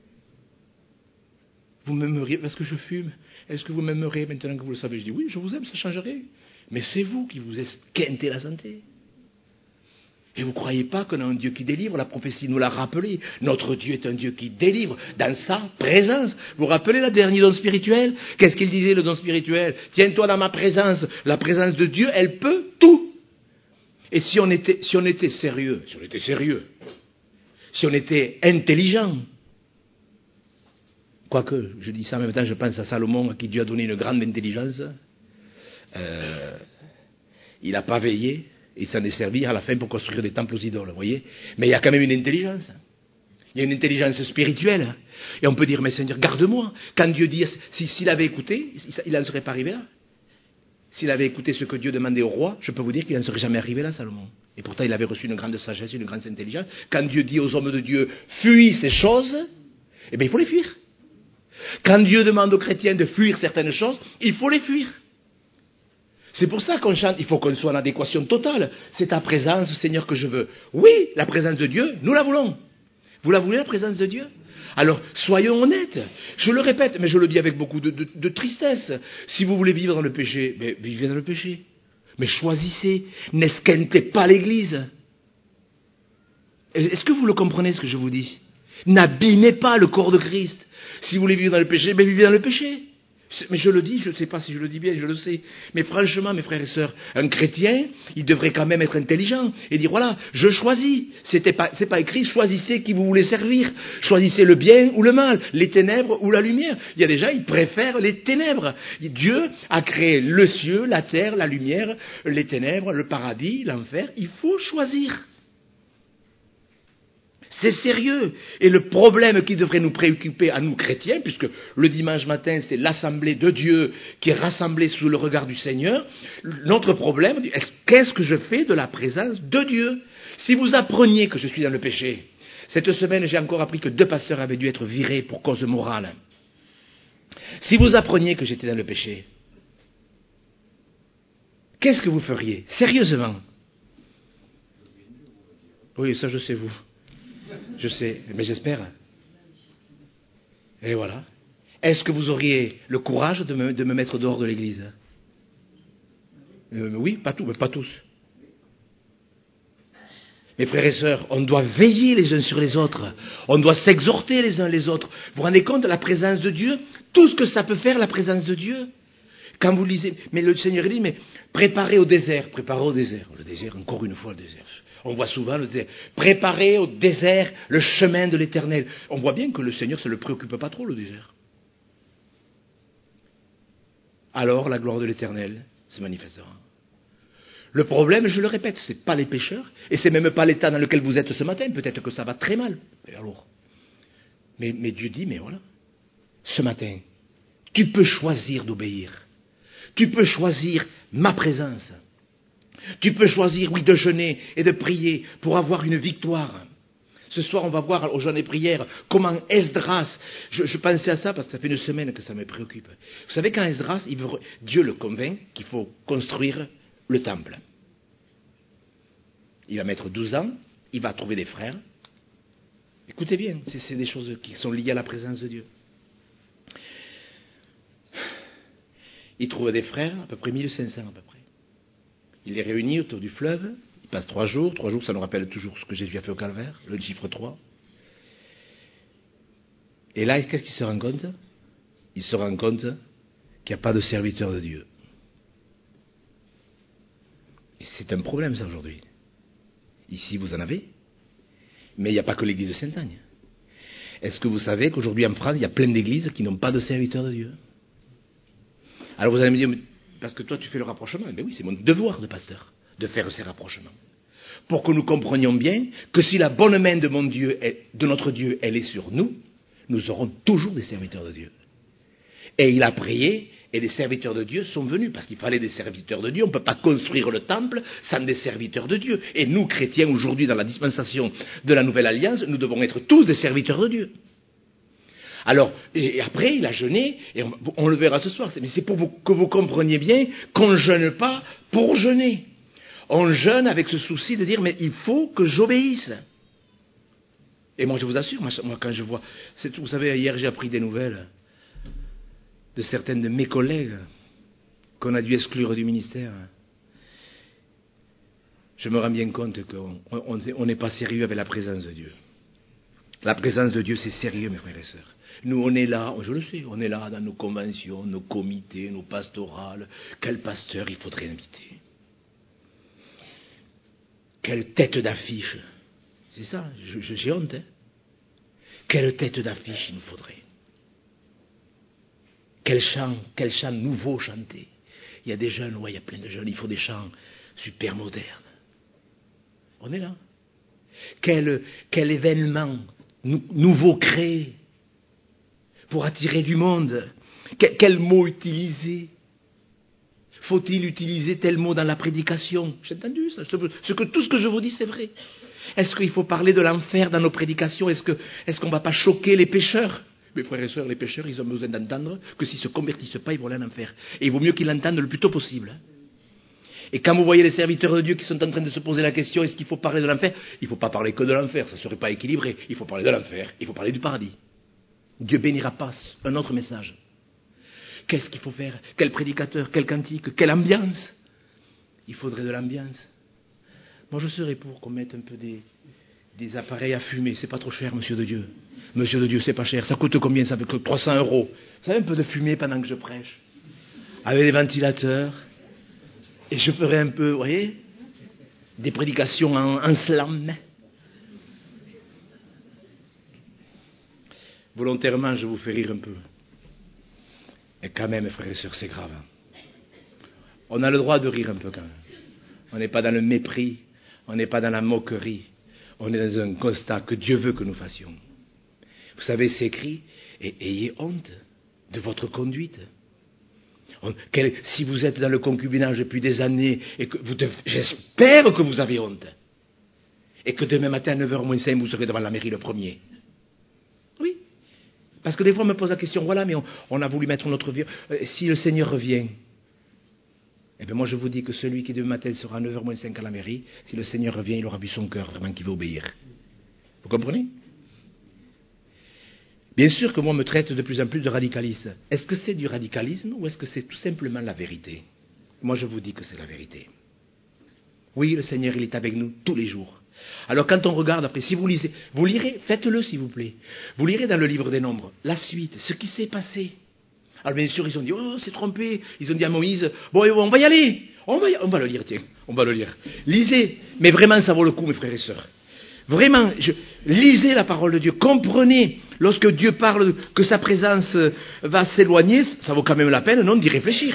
Vous m'aimeriez parce que je fume? Est-ce que vous m'aimeriez maintenant que vous le savez? Je dis oui, je vous aime, ça changerait. Mais c'est vous qui vous esquintez la santé. Et vous ne croyez pas qu'on a un Dieu qui délivre? La prophétie nous l'a rappelé. Notre Dieu est un Dieu qui délivre dans sa présence. Vous vous rappelez le dernier don spirituel? Qu'est-ce qu'il disait, le don spirituel? Tiens-toi dans ma présence. La présence de Dieu, elle peut tout. Et si on était sérieux, si on était intelligent, quoique, je dis ça en même temps, je pense à Salomon, à qui Dieu a donné une grande intelligence, il n'a pas veillé, et il s'en est servi à la fin pour construire des temples aux idoles, vous voyez. Mais il y a quand même une intelligence. Il y a une intelligence spirituelle. Et on peut dire, mais Seigneur, garde-moi. Quand Dieu dit, s'il avait écouté, il n'en serait pas arrivé là. S'il avait écouté ce que Dieu demandait au roi, je peux vous dire qu'il n'en serait jamais arrivé là, Salomon. Et pourtant, il avait reçu une grande sagesse, une grande intelligence. Quand Dieu dit aux hommes de Dieu, fuis ces choses, eh bien, il faut les fuir. Quand Dieu demande aux chrétiens de fuir certaines choses, il faut les fuir. C'est pour ça qu'on chante, il faut qu'on soit en adéquation totale. C'est ta présence, Seigneur, que je veux. Oui, la présence de Dieu, nous la voulons. Vous la voulez, la présence de Dieu? Alors, soyons honnêtes. Je le répète, mais je le dis avec beaucoup de tristesse. Si vous voulez vivre dans le péché, mais vivez dans le péché. Mais choisissez. N'esquintez pas l'Église. Est-ce que vous le comprenez, ce que je vous dis? N'abîmez pas le corps de Christ. Si vous voulez vivre dans le péché, mais vivez dans le péché. Mais je le dis, je ne sais pas si je le dis bien, je le sais. Mais franchement, mes frères et sœurs, un chrétien, il devrait quand même être intelligent et dire, voilà, je choisis. C'est pas écrit, choisissez qui vous voulez servir. Choisissez le bien ou le mal, les ténèbres ou la lumière. Il y a des gens, ils préfèrent les ténèbres. Dieu a créé le ciel, la terre, la lumière, les ténèbres, le paradis, l'enfer. Il faut choisir. C'est sérieux. Et le problème qui devrait nous préoccuper à nous chrétiens, puisque le dimanche matin, c'est l'assemblée de Dieu qui est rassemblée sous le regard du Seigneur, notre problème, qu'est-ce que je fais de la présence de Dieu? Si vous appreniez que je suis dans le péché, cette semaine, j'ai encore appris que 2 pasteurs avaient dû être virés pour cause morale. Si vous appreniez que j'étais dans le péché, qu'est-ce que vous feriez? Sérieusement? Oui, ça je sais vous. Je sais, mais j'espère. Et voilà. Est-ce que vous auriez le courage de me mettre dehors de l'église? Oui, pas tous. Mes frères et sœurs, on doit veiller les uns sur les autres. On doit s'exhorter les uns les autres. Vous vous rendez compte de la présence de Dieu? Tout ce que ça peut faire, la présence de Dieu. Quand vous lisez, mais le Seigneur dit, mais préparez au désert. Le désert, encore une fois, le désert. On voit souvent le désert. Préparez au désert le chemin de l'Éternel. On voit bien que le Seigneur, ça ne le préoccupe pas trop, le désert. Alors, la gloire de l'Éternel se manifestera. Le problème, je le répète, ce n'est pas les pécheurs, et ce n'est même pas l'état dans lequel vous êtes ce matin. Peut-être que ça va très mal. Et alors, mais Dieu dit, mais voilà, ce matin, tu peux choisir d'obéir. Tu peux choisir ma présence. Tu peux choisir, oui, de jeûner et de prier pour avoir une victoire. Ce soir, on va voir au jeûne et prière comment Esdras, je pensais à ça parce que ça fait une semaine que ça me préoccupe. Vous savez, quand Esdras, Dieu le convainc qu'il faut construire le temple. Il va mettre 12 ans, il va trouver des frères. Écoutez bien, c'est des choses qui sont liées à la présence de Dieu. Il trouve des frères, à peu près 1500 à peu près. Il les réunit autour du fleuve. Il passe 3 jours. 3 jours, ça nous rappelle toujours ce que Jésus a fait au calvaire, le chiffre 3. Et là, qu'est-ce qu'il se rend compte? Il se rend compte qu'il n'y a pas de serviteur de Dieu. Et c'est un problème, ça, aujourd'hui. Ici, vous en avez. Mais il n'y a pas que l'église de Sainte-Agne. Est-ce que vous savez qu'aujourd'hui, en France, il y a plein d'églises qui n'ont pas de serviteur de Dieu? Alors vous allez me dire, parce que toi, tu fais le rapprochement. Mais oui, c'est mon devoir de pasteur, de faire ces rapprochements. Pour que nous comprenions bien que si la bonne main de notre Dieu, elle est sur nous, nous aurons toujours des serviteurs de Dieu. Et il a prié, et les serviteurs de Dieu sont venus, parce qu'il fallait des serviteurs de Dieu. On ne peut pas construire le temple sans des serviteurs de Dieu. Et nous, chrétiens, aujourd'hui, dans la dispensation de la Nouvelle Alliance, nous devons être tous des serviteurs de Dieu. Alors, et après, il a jeûné, et on le verra ce soir, mais c'est pour que vous compreniez bien qu'on ne jeûne pas pour jeûner. On jeûne avec ce souci de dire, mais il faut que j'obéisse. Et moi, je vous assure, moi quand je vois... Vous savez, hier, j'ai appris des nouvelles de certaines de mes collègues qu'on a dû exclure du ministère. Je me rends bien compte qu'on n'est pas sérieux avec la présence de Dieu. La présence de Dieu, c'est sérieux, mes frères et sœurs. Nous, on est là, je le sais, on est là dans nos conventions, nos comités, nos pastorales. Quel pasteur il faudrait inviter? Quelle tête d'affiche? C'est ça, j'ai honte. Hein? Quelle tête d'affiche il nous faudrait? Quel chant nouveau chanter? Il y a des jeunes, ouais, il y a plein de jeunes, il faut des chants super modernes. On est là. Quel événement nouveau créé pour attirer du monde? Quel mot utiliser? Faut-il utiliser tel mot dans la prédication? J'ai entendu ça. Tout ce que je vous dis, c'est vrai. Est-ce qu'il faut parler de l'enfer dans nos prédications? Est-ce qu'on ne va pas choquer les pécheurs? Mes frères et sœurs, les pécheurs, ils ont besoin d'entendre que s'ils ne se convertissent pas, ils vont aller en enfer. Et il vaut mieux qu'ils l'entendent le plus tôt possible. Et quand vous voyez les serviteurs de Dieu qui sont en train de se poser la question, est-ce qu'il faut parler de l'enfer? Il ne faut pas parler que de l'enfer, ça ne serait pas équilibré. Il faut parler de l'enfer, il faut parler du paradis. Dieu bénira pas un autre message. Qu'est-ce qu'il faut faire? Quel prédicateur? Quel cantique? Quelle ambiance? Il faudrait de l'ambiance. Moi, je serais pour qu'on mette un peu des appareils à fumer. C'est pas trop cher, monsieur de Dieu. Monsieur de Dieu, c'est pas cher. Ça coûte combien? Ça coûte 300 €. Vous savez, un peu de fumée pendant que je prêche. Avec des ventilateurs. Et je ferai un peu, vous voyez, des prédications en slam. Volontairement, je vous fais rire un peu. Et quand même, frères et sœurs, c'est grave. On a le droit de rire un peu quand même. On n'est pas dans le mépris, on n'est pas dans la moquerie. On est dans un constat que Dieu veut que nous fassions. Vous savez, c'est écrit, et ayez honte de votre conduite. Si vous êtes dans le concubinage depuis des années, et que j'espère que vous avez honte, et que demain matin à 9h moins 5, vous serez devant la mairie le premier. Oui. Parce que des fois, on me pose la question, voilà, mais on a voulu mettre notre vie. Si le Seigneur revient, eh bien moi je vous dis que celui qui demain matin sera à 9h moins 5 à la mairie, si le Seigneur revient, il aura vu son cœur vraiment qui veut obéir. Vous comprenez? Bien sûr que moi on me traite de plus en plus de radicaliste. Est-ce que c'est du radicalisme ou est-ce que c'est tout simplement la vérité? Moi je vous dis que c'est la vérité. Oui, le Seigneur il est avec nous tous les jours. Alors quand on regarde après, si vous lisez, vous lirez, faites-le s'il vous plaît. Vous lirez dans le livre des Nombres la suite, ce qui s'est passé. Alors bien sûr ils ont dit, oh c'est trompé. Ils ont dit à Moïse, bon on va y aller. On va le lire, tiens, on va le lire. Lisez, mais vraiment ça vaut le coup mes frères et sœurs. Vraiment, lisez la parole de Dieu, comprenez, lorsque Dieu parle que sa présence va s'éloigner, ça vaut quand même la peine, non, d'y réfléchir.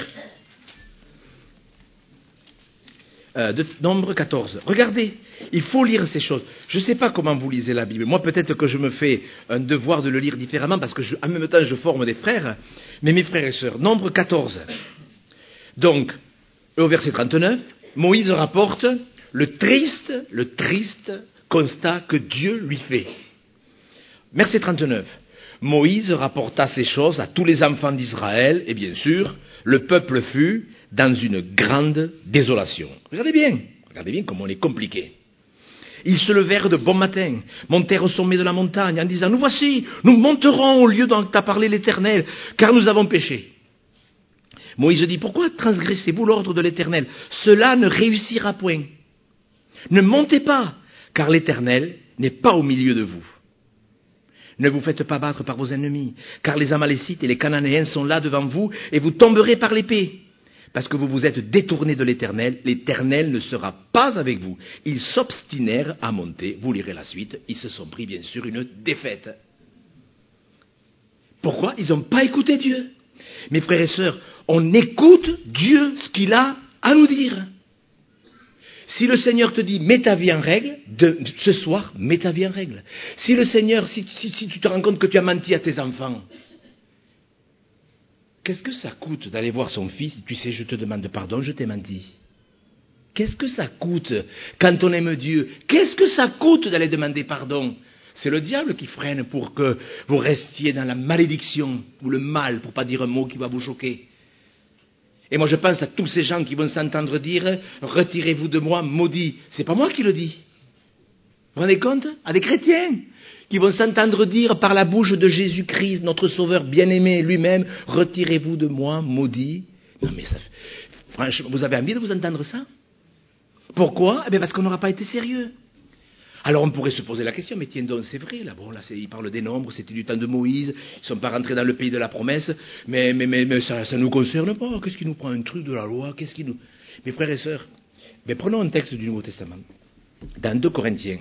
Nombre 14. Regardez, il faut lire ces choses. Je ne sais pas comment vous lisez la Bible. Moi, peut-être que je me fais un devoir de le lire différemment parce que, en même temps, je forme des frères. Mais mes frères et sœurs, Nombre 14. Donc, au verset 39, Moïse rapporte le triste constat que Dieu lui fait. Verset 39. Moïse rapporta ces choses à tous les enfants d'Israël, et bien sûr, le peuple fut dans une grande désolation. Regardez bien comme on est compliqué. Ils se levèrent de bon matin, montèrent au sommet de la montagne en disant, nous voici, nous monterons au lieu dont t'a parlé l'Éternel, car nous avons péché. Moïse dit, pourquoi transgressez-vous l'ordre de l'Éternel? Cela ne réussira point. Ne montez pas, car l'Éternel n'est pas au milieu de vous. Ne vous faites pas battre par vos ennemis, car les Amalécites et les Cananéens sont là devant vous, et vous tomberez par l'épée. Parce que vous vous êtes détournés de l'Éternel, l'Éternel ne sera pas avec vous. Ils s'obstinèrent à monter, vous lirez la suite, ils se sont pris bien sûr une défaite. Pourquoi? Ils n'ont pas écouté Dieu. Mes frères et sœurs, on écoute Dieu, ce qu'il a à nous dire. Si le Seigneur te dit, mets ta vie en règle, ce soir, mets ta vie en règle. Si le Seigneur, si tu te rends compte que tu as menti à tes enfants, qu'est-ce que ça coûte d'aller voir son fils? Tu sais, je te demande pardon, je t'ai menti. Qu'est-ce que ça coûte quand on aime Dieu? Qu'est-ce que ça coûte d'aller demander pardon? C'est le diable qui freine pour que vous restiez dans la malédiction ou le mal, pour ne pas dire un mot qui va vous choquer. Et moi je pense à tous ces gens qui vont s'entendre dire « Retirez-vous de moi, maudit ». C'est pas moi qui le dis. Vous vous rendez compte? À des chrétiens qui vont s'entendre dire par la bouche de Jésus-Christ, notre Sauveur bien-aimé lui-même « Retirez-vous de moi, maudit ». Non mais ça, franchement, vous avez envie de vous entendre ça? Pourquoi? Eh bien parce qu'on n'aura pas été sérieux. Alors on pourrait se poser la question, mais tiens donc, c'est vrai, là, bon, là, il parle des nombres, c'était du temps de Moïse, ils ne sont pas rentrés dans le pays de la promesse, mais ça ne nous concerne pas, qu'est-ce qui nous prend un truc de la loi, qu'est-ce qui nous... Mes frères et sœurs, mais prenons un texte du Nouveau Testament, dans 2 Corinthiens.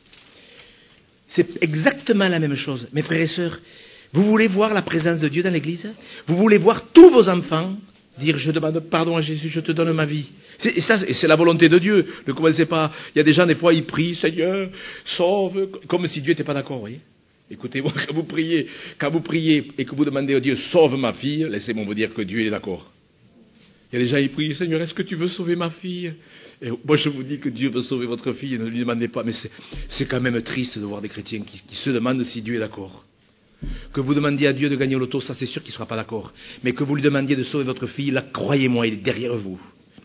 C'est exactement la même chose. Mes frères et sœurs, vous voulez voir la présence de Dieu dans l'Église? Vous voulez voir tous vos enfants dire « Je demande pardon à Jésus, je te donne ma vie ». C'est la volonté de Dieu. Ne commencez pas. Il y a des gens, des fois, ils prient, Seigneur, sauve, comme si Dieu n'était pas d'accord, vous voyez. Écoutez-moi, quand vous priez et que vous demandez à Dieu, sauve ma fille, laissez-moi vous dire que Dieu est d'accord. Il y a des gens, ils prient, Seigneur, est-ce que tu veux sauver ma fille? Et moi, je vous dis que Dieu veut sauver votre fille, ne lui demandez pas. Mais c'est quand même triste de voir des chrétiens qui se demandent si Dieu est d'accord. Que vous demandiez à Dieu de gagner au loto, ça c'est sûr qu'il ne sera pas d'accord. Mais que vous lui demandiez de sauver votre fille, là, croyez-moi, il est derrière vous.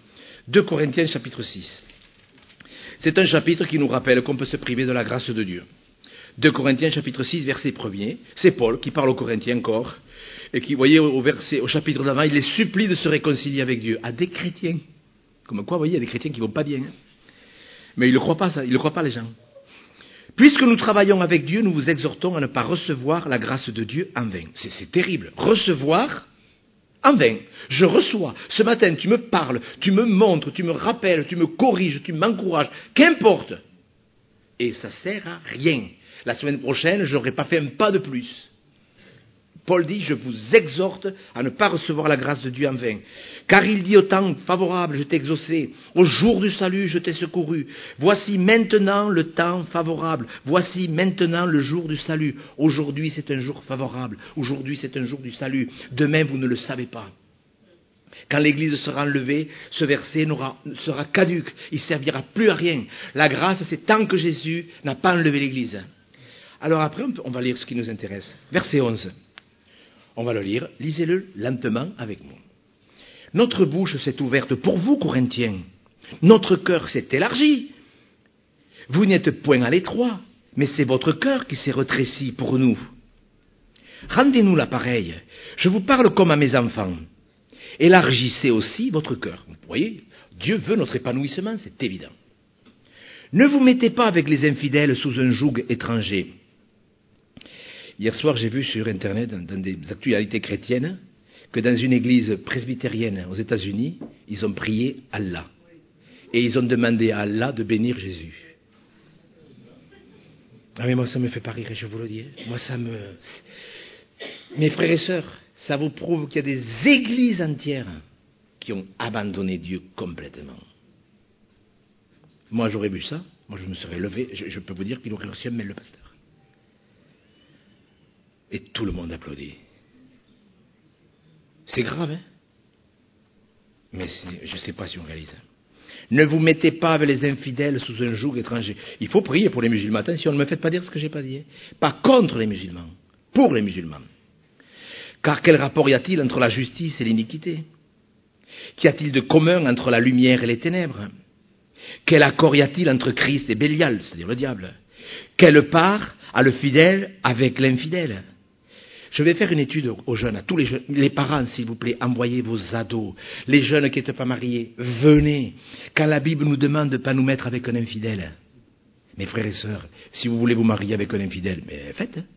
2 Corinthiens chapitre 6. C'est un chapitre qui nous rappelle qu'on peut se priver de la grâce de Dieu. 2 Corinthiens chapitre 6, verset 1er. C'est Paul qui parle aux Corinthiens encore. Et qui, vous voyez, au chapitre d'avant, il les supplie de se réconcilier avec Dieu. À des chrétiens. Comme quoi, vous voyez, il y a des chrétiens qui ne vont pas bien. Hein. Mais ils ne le croient pas, ça. Ils ne le croient pas, les gens. Puisque nous travaillons avec Dieu, nous vous exhortons à ne pas recevoir la grâce de Dieu en vain. C'est terrible. Recevoir en vain. Je reçois. Ce matin, tu me parles, tu me montres, tu me rappelles, tu me corriges, tu m'encourages. Qu'importe. Et ça sert à rien. La semaine prochaine, je n'aurai pas fait un pas de plus. Paul dit, je vous exhorte à ne pas recevoir la grâce de Dieu en vain. Car il dit au temps favorable, je t'ai exaucé. Au jour du salut, je t'ai secouru. Voici maintenant le temps favorable. Voici maintenant le jour du salut. Aujourd'hui, c'est un jour favorable. Aujourd'hui, c'est un jour du salut. Demain, vous ne le savez pas. Quand l'Église sera enlevée, ce verset sera caduc. Il ne servira plus à rien. La grâce, c'est tant que Jésus n'a pas enlevé l'Église. Alors après, on va lire ce qui nous intéresse. Verset 11. On va le lire, lisez-le lentement avec moi. Notre bouche s'est ouverte pour vous, Corinthiens. Notre cœur s'est élargi. Vous n'êtes point à l'étroit, mais c'est votre cœur qui s'est retréci pour nous. Rendez-nous l'appareil. Je vous parle comme à mes enfants. Élargissez aussi votre cœur. Vous voyez, Dieu veut notre épanouissement, c'est évident. Ne vous mettez pas avec les infidèles sous un joug étranger. Hier soir, j'ai vu sur Internet, dans des actualités chrétiennes, que dans une église presbytérienne aux États-Unis, ils ont prié Allah. Et ils ont demandé à Allah de bénir Jésus. Ah mais moi, ça me fait pas rire, je vous le dis. Moi, Mes frères et sœurs, ça vous prouve qu'il y a des églises entières qui ont abandonné Dieu complètement. Moi, j'aurais vu ça. Moi, je me serais levé. Je peux vous dire qu'il aurait reçu un mail, le pasteur. Et tout le monde applaudit. C'est grave, hein? Mais je ne sais pas si on réalise. Ne vous mettez pas avec les infidèles sous un joug étranger. Il faut prier pour les musulmans. Attention, ne me faites pas dire ce que je n'ai pas dit. Pas contre les musulmans, pour les musulmans. Car quel rapport y a-t-il entre la justice et l'iniquité? Qu'y a-t-il de commun entre la lumière et les ténèbres? Quel accord y a-t-il entre Christ et Bélial, c'est-à-dire le diable? Quelle part a le fidèle avec l'infidèle? Je vais faire une étude aux jeunes, à tous les jeunes. Les parents, s'il vous plaît, envoyez vos ados. Les jeunes qui n'étaient pas mariés, venez. Quand la Bible nous demande de ne pas nous mettre avec un infidèle. Mes frères et sœurs, si vous voulez vous marier avec un infidèle, mais faites. Hein.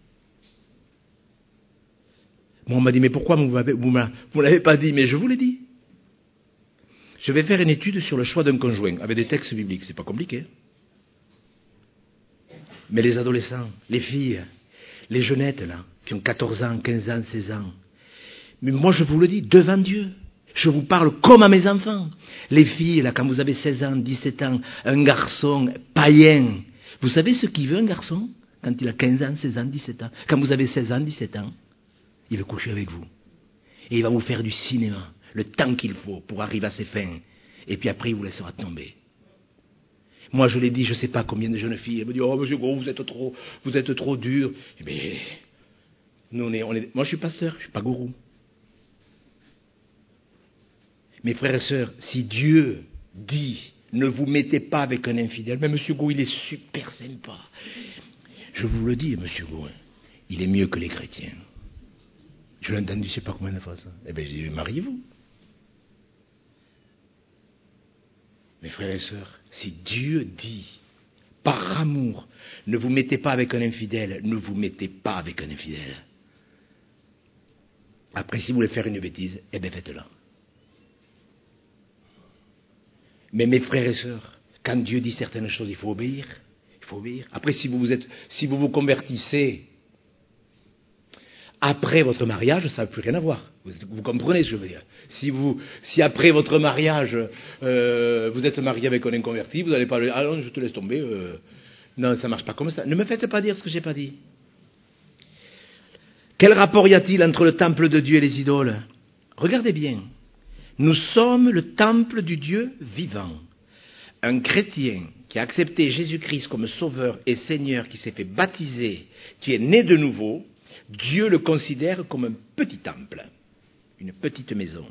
Moi, on m'a dit, mais pourquoi vous ne l'avez pas dit? Mais je vous l'ai dit. Je vais faire une étude sur le choix d'un conjoint, avec des textes bibliques. C'est pas compliqué. Mais les adolescents, les filles, les jeunettes, là, qui ont 14 ans, 15 ans, 16 ans. Mais moi, je vous le dis, devant Dieu. Je vous parle comme à mes enfants. Les filles, là, quand vous avez 16 ans, 17 ans, un garçon païen. Vous savez ce qu'il veut, un garçon? Quand il a 15 ans, 16 ans, 17 ans. Quand vous avez 16 ans, 17 ans, il veut coucher avec vous. Et il va vous faire du cinéma, le temps qu'il faut pour arriver à ses fins. Et puis après, il vous laissera tomber. Moi, je l'ai dit, je ne sais pas combien de jeunes filles, elles me disent, oh, monsieur Gros, vous êtes trop dur. Mais, nous, moi, je suis pasteur, je ne suis pas gourou. Mes frères et sœurs, si Dieu dit, ne vous mettez pas avec un infidèle, mais monsieur Gou, il est super sympa. Je vous le dis, monsieur Gou, il est mieux que les chrétiens. Je l'ai entendu, je ne sais pas combien de fois ça. Eh bien, j'ai dit, mariez-vous. Mes frères et sœurs, si Dieu dit, par amour, ne vous mettez pas avec un infidèle, ne vous mettez pas avec un infidèle. Après, si vous voulez faire une bêtise, eh bien, faites-la. Mais mes frères et sœurs, quand Dieu dit certaines choses, il faut obéir. Il faut obéir. Après, si vous vous convertissez après votre mariage, ça n'a plus rien à voir. Vous comprenez ce que je veux dire. Si après votre mariage, vous êtes marié avec un inconverti, vous n'allez pas dire, ah non, je te laisse tomber. Non, ça ne marche pas comme ça. Ne me faites pas dire ce que je n'ai pas dit. Quel rapport y a-t-il entre le temple de Dieu et les idoles? Regardez bien. Nous sommes le temple du Dieu vivant. Un chrétien qui a accepté Jésus-Christ comme sauveur et Seigneur, qui s'est fait baptiser, qui est né de nouveau, Dieu le considère comme un petit temple, une petite maison.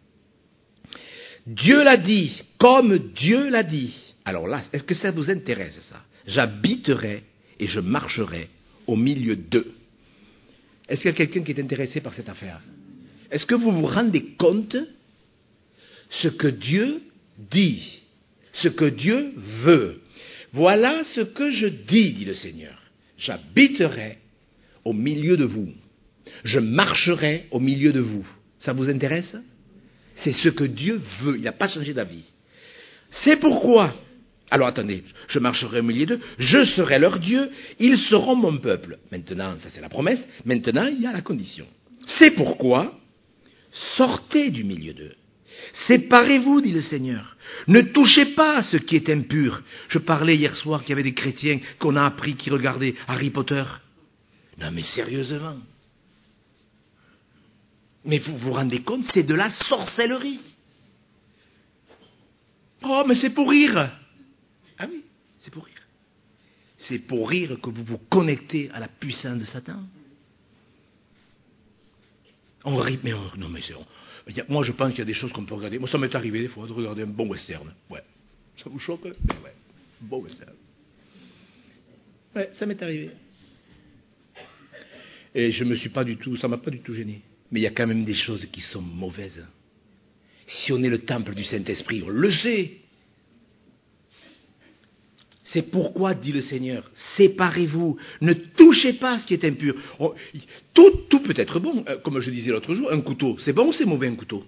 Dieu l'a dit, comme Dieu l'a dit. Alors là, est-ce que ça vous intéresse, ça? J'habiterai et je marcherai au milieu d'eux. Est-ce qu'il y a quelqu'un qui est intéressé par cette affaire? Est-ce que vous vous rendez compte ce que Dieu dit, ce que Dieu veut? Voilà ce que je dis, dit le Seigneur. J'habiterai au milieu de vous. Je marcherai au milieu de vous. Ça vous intéresse? C'est ce que Dieu veut. Il n'a pas changé d'avis. C'est pourquoi, alors attendez, je marcherai au milieu d'eux, je serai leur Dieu, ils seront mon peuple. Maintenant, ça c'est la promesse, maintenant il y a la condition. C'est pourquoi, sortez du milieu d'eux. Séparez-vous, dit le Seigneur. Ne touchez pas à ce qui est impur. Je parlais hier soir qu'il y avait des chrétiens qu'on a appris qui regardaient Harry Potter. Non mais sérieusement. Mais vous vous rendez compte, c'est de la sorcellerie. Oh mais c'est pour rire. Ah oui, c'est pour rire. C'est pour rire que vous vous connectez à la puissance de Satan. On rit, mais non mais c'est... moi je pense qu'il y a des choses qu'on peut regarder. Moi ça m'est arrivé des fois de regarder un bon western. Ouais. Ça vous choque? Mais ouais, un bon western. Ouais, ça m'est arrivé. Et ça m'a pas du tout gêné. Mais il y a quand même des choses qui sont mauvaises. Si on est le temple du Saint-Esprit, on le sait. C'est pourquoi, dit le Seigneur, séparez-vous, ne touchez pas à ce qui est impur. Tout peut être bon, comme je disais l'autre jour, un couteau, c'est bon ou c'est mauvais un couteau?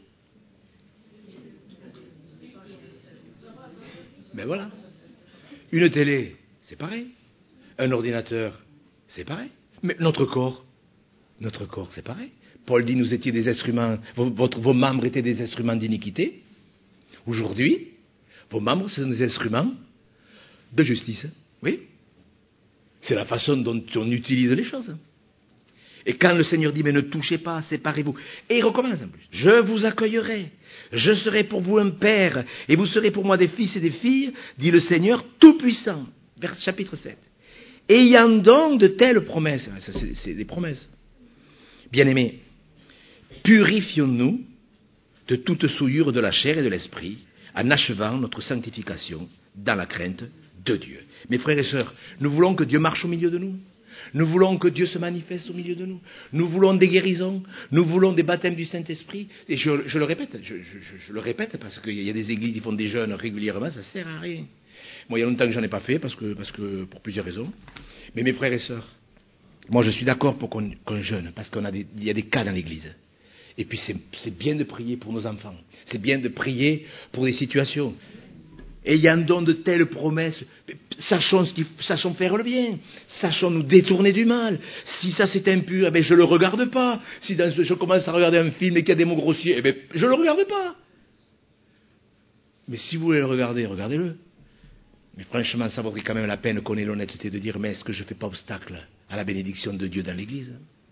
Ben voilà. Une télé, c'est pareil. Un ordinateur, c'est pareil. Mais notre corps, c'est pareil. Paul dit, nous étiez des instruments, vos membres étaient des instruments d'iniquité. Aujourd'hui, vos membres sont des instruments de justice. Oui. C'est la façon dont on utilise les choses. Et quand le Seigneur dit, mais ne touchez pas, séparez-vous. Et il recommence en plus. Je vous accueillerai. Je serai pour vous un père. Et vous serez pour moi des fils et des filles, dit le Seigneur Tout-Puissant. Vers chapitre 7. Ayant donc de telles promesses. Ça, c'est des promesses. Bien-aimés, purifions-nous de toute souillure de la chair et de l'esprit, en achevant notre sanctification dans la crainte de Dieu. Mes frères et sœurs, nous voulons que Dieu marche au milieu de nous. Nous voulons que Dieu se manifeste au milieu de nous. Nous voulons des guérisons. Nous voulons des baptêmes du Saint-Esprit. Et je le répète, je le répète parce qu'il y a des églises qui font des jeûnes régulièrement, ça ne sert à rien. Moi, il y a longtemps que je n'en ai pas fait parce que pour plusieurs raisons. Mais mes frères et sœurs, moi je suis d'accord pour qu'on jeûne parce qu'il y a des cas dans l'église. Et puis c'est bien de prier pour nos enfants. C'est bien de prier pour des situations. Ayant de telles promesses, sachons faire le bien, sachons nous détourner du mal. Si ça c'est impur, je ne le regarde pas. Si je commence à regarder un film et qu'il y a des mots grossiers, je ne le regarde pas. Mais si vous voulez le regarder, regardez-le. Mais franchement, ça vaudrait quand même la peine qu'on ait l'honnêteté de dire, mais est-ce que je ne fais pas obstacle à la bénédiction de Dieu dans l'Église ?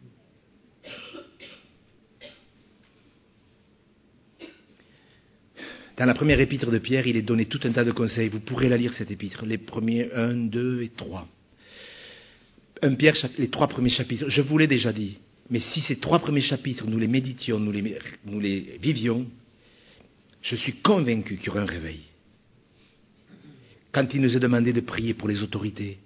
Dans la première épître de Pierre, il est donné tout un tas de conseils. Vous pourrez la lire, cette épître, les premiers 1, 2 et 3. 1 Pierre, les 3 premiers chapitres, je vous l'ai déjà dit, mais si ces 3 premiers chapitres, nous les méditions, nous les vivions, je suis convaincu qu'il y aurait un réveil. Quand il nous est demandé de prier pour les autorités,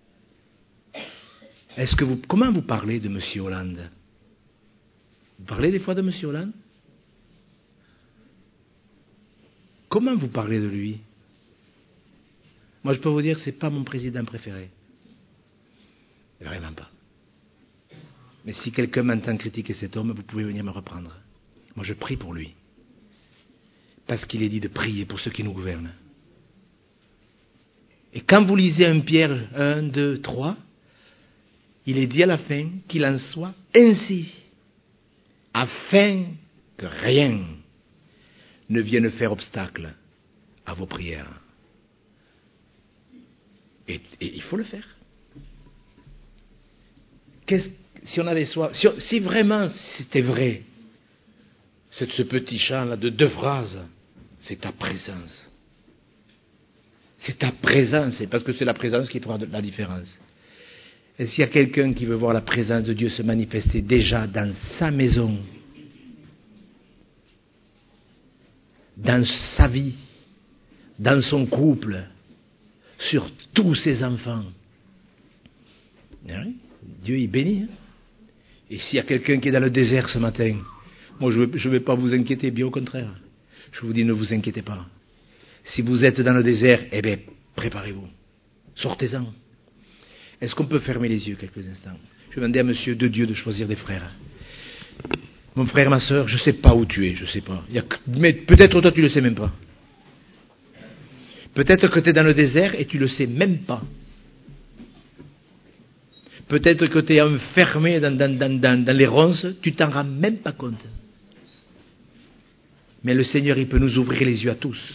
comment vous parlez de M. Hollande ? Vous parlez des fois de M. Hollande ? Comment vous parlez de lui ? Moi, je peux vous dire, ce n'est pas mon président préféré. Vraiment pas. Mais si quelqu'un m'entend critiquer cet homme, vous pouvez venir me reprendre. Moi, je prie pour lui. Parce qu'il est dit de prier pour ceux qui nous gouvernent. Et quand vous lisez 1 Pierre 1, 2, 3, il est dit à la fin qu'il en soit ainsi, afin que rien ne vienne faire obstacle à vos prières. Et il faut le faire. Si vraiment c'était vrai, ce petit chant-là de 2 phrases, c'est ta présence. C'est ta présence, parce que c'est la présence qui fera la différence. Et s'il y a quelqu'un qui veut voir la présence de Dieu se manifester déjà dans sa maison, dans sa vie, dans son couple, sur tous ses enfants, Dieu il bénit. Et s'il y a quelqu'un qui est dans le désert ce matin, moi je ne vais pas vous inquiéter, bien au contraire. Je vous dis, ne vous inquiétez pas. Si vous êtes dans le désert, préparez-vous. Sortez-en. Est-ce qu'on peut fermer les yeux quelques instants ? Je vais demander à Monsieur de Dieu de choisir des frères. Mon frère, ma soeur, je ne sais pas où tu es, je ne sais pas. Mais peut-être toi tu ne le sais même pas. Peut-être que tu es dans le désert et tu ne le sais même pas. Peut-être que tu es enfermé dans les ronces, tu t'en rends même pas compte. Mais le Seigneur, il peut nous ouvrir les yeux à tous.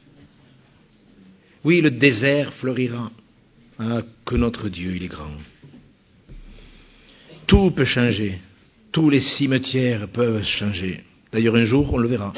Oui, le désert fleurira. Ah, que notre Dieu, il est grand. Tout peut changer. Tous les cimetières peuvent changer. D'ailleurs, un jour, on le verra.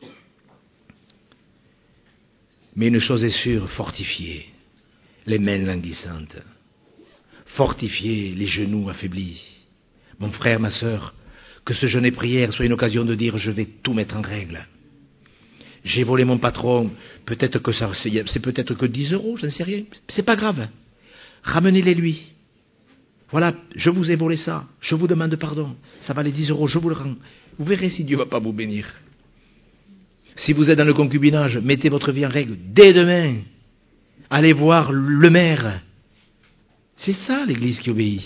Mais une chose est sûre, fortifier les mains languissantes. Fortifier les genoux affaiblis. Mon frère, ma sœur, que ce jeûne et prière soit une occasion de dire, je vais tout mettre en règle. J'ai volé mon patron, peut-être que c'est peut-être que 10 €, je ne sais rien. C'est pas grave. Ramenez-les lui. Voilà, je vous ai volé ça. Je vous demande pardon. Ça valait 10 €, je vous le rends. Vous verrez si Dieu ne va pas vous bénir. Si vous êtes dans le concubinage, mettez votre vie en règle dès demain. Allez voir le maire. C'est ça l'Église qui obéit.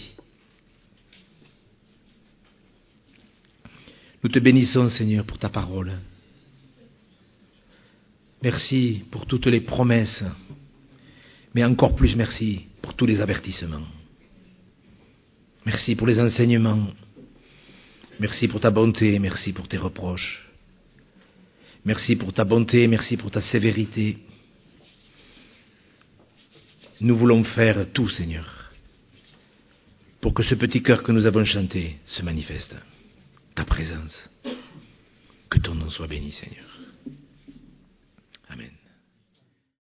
Nous te bénissons, Seigneur, pour ta parole. Merci pour toutes les promesses, mais encore plus merci pour tous les avertissements. Merci pour les enseignements. Merci pour ta bonté, merci pour tes reproches. Merci pour ta bonté, merci pour ta sévérité. Nous voulons faire tout, Seigneur, pour que ce petit cœur que nous avons chanté se manifeste. Ta présence. Que ton nom soit béni, Seigneur.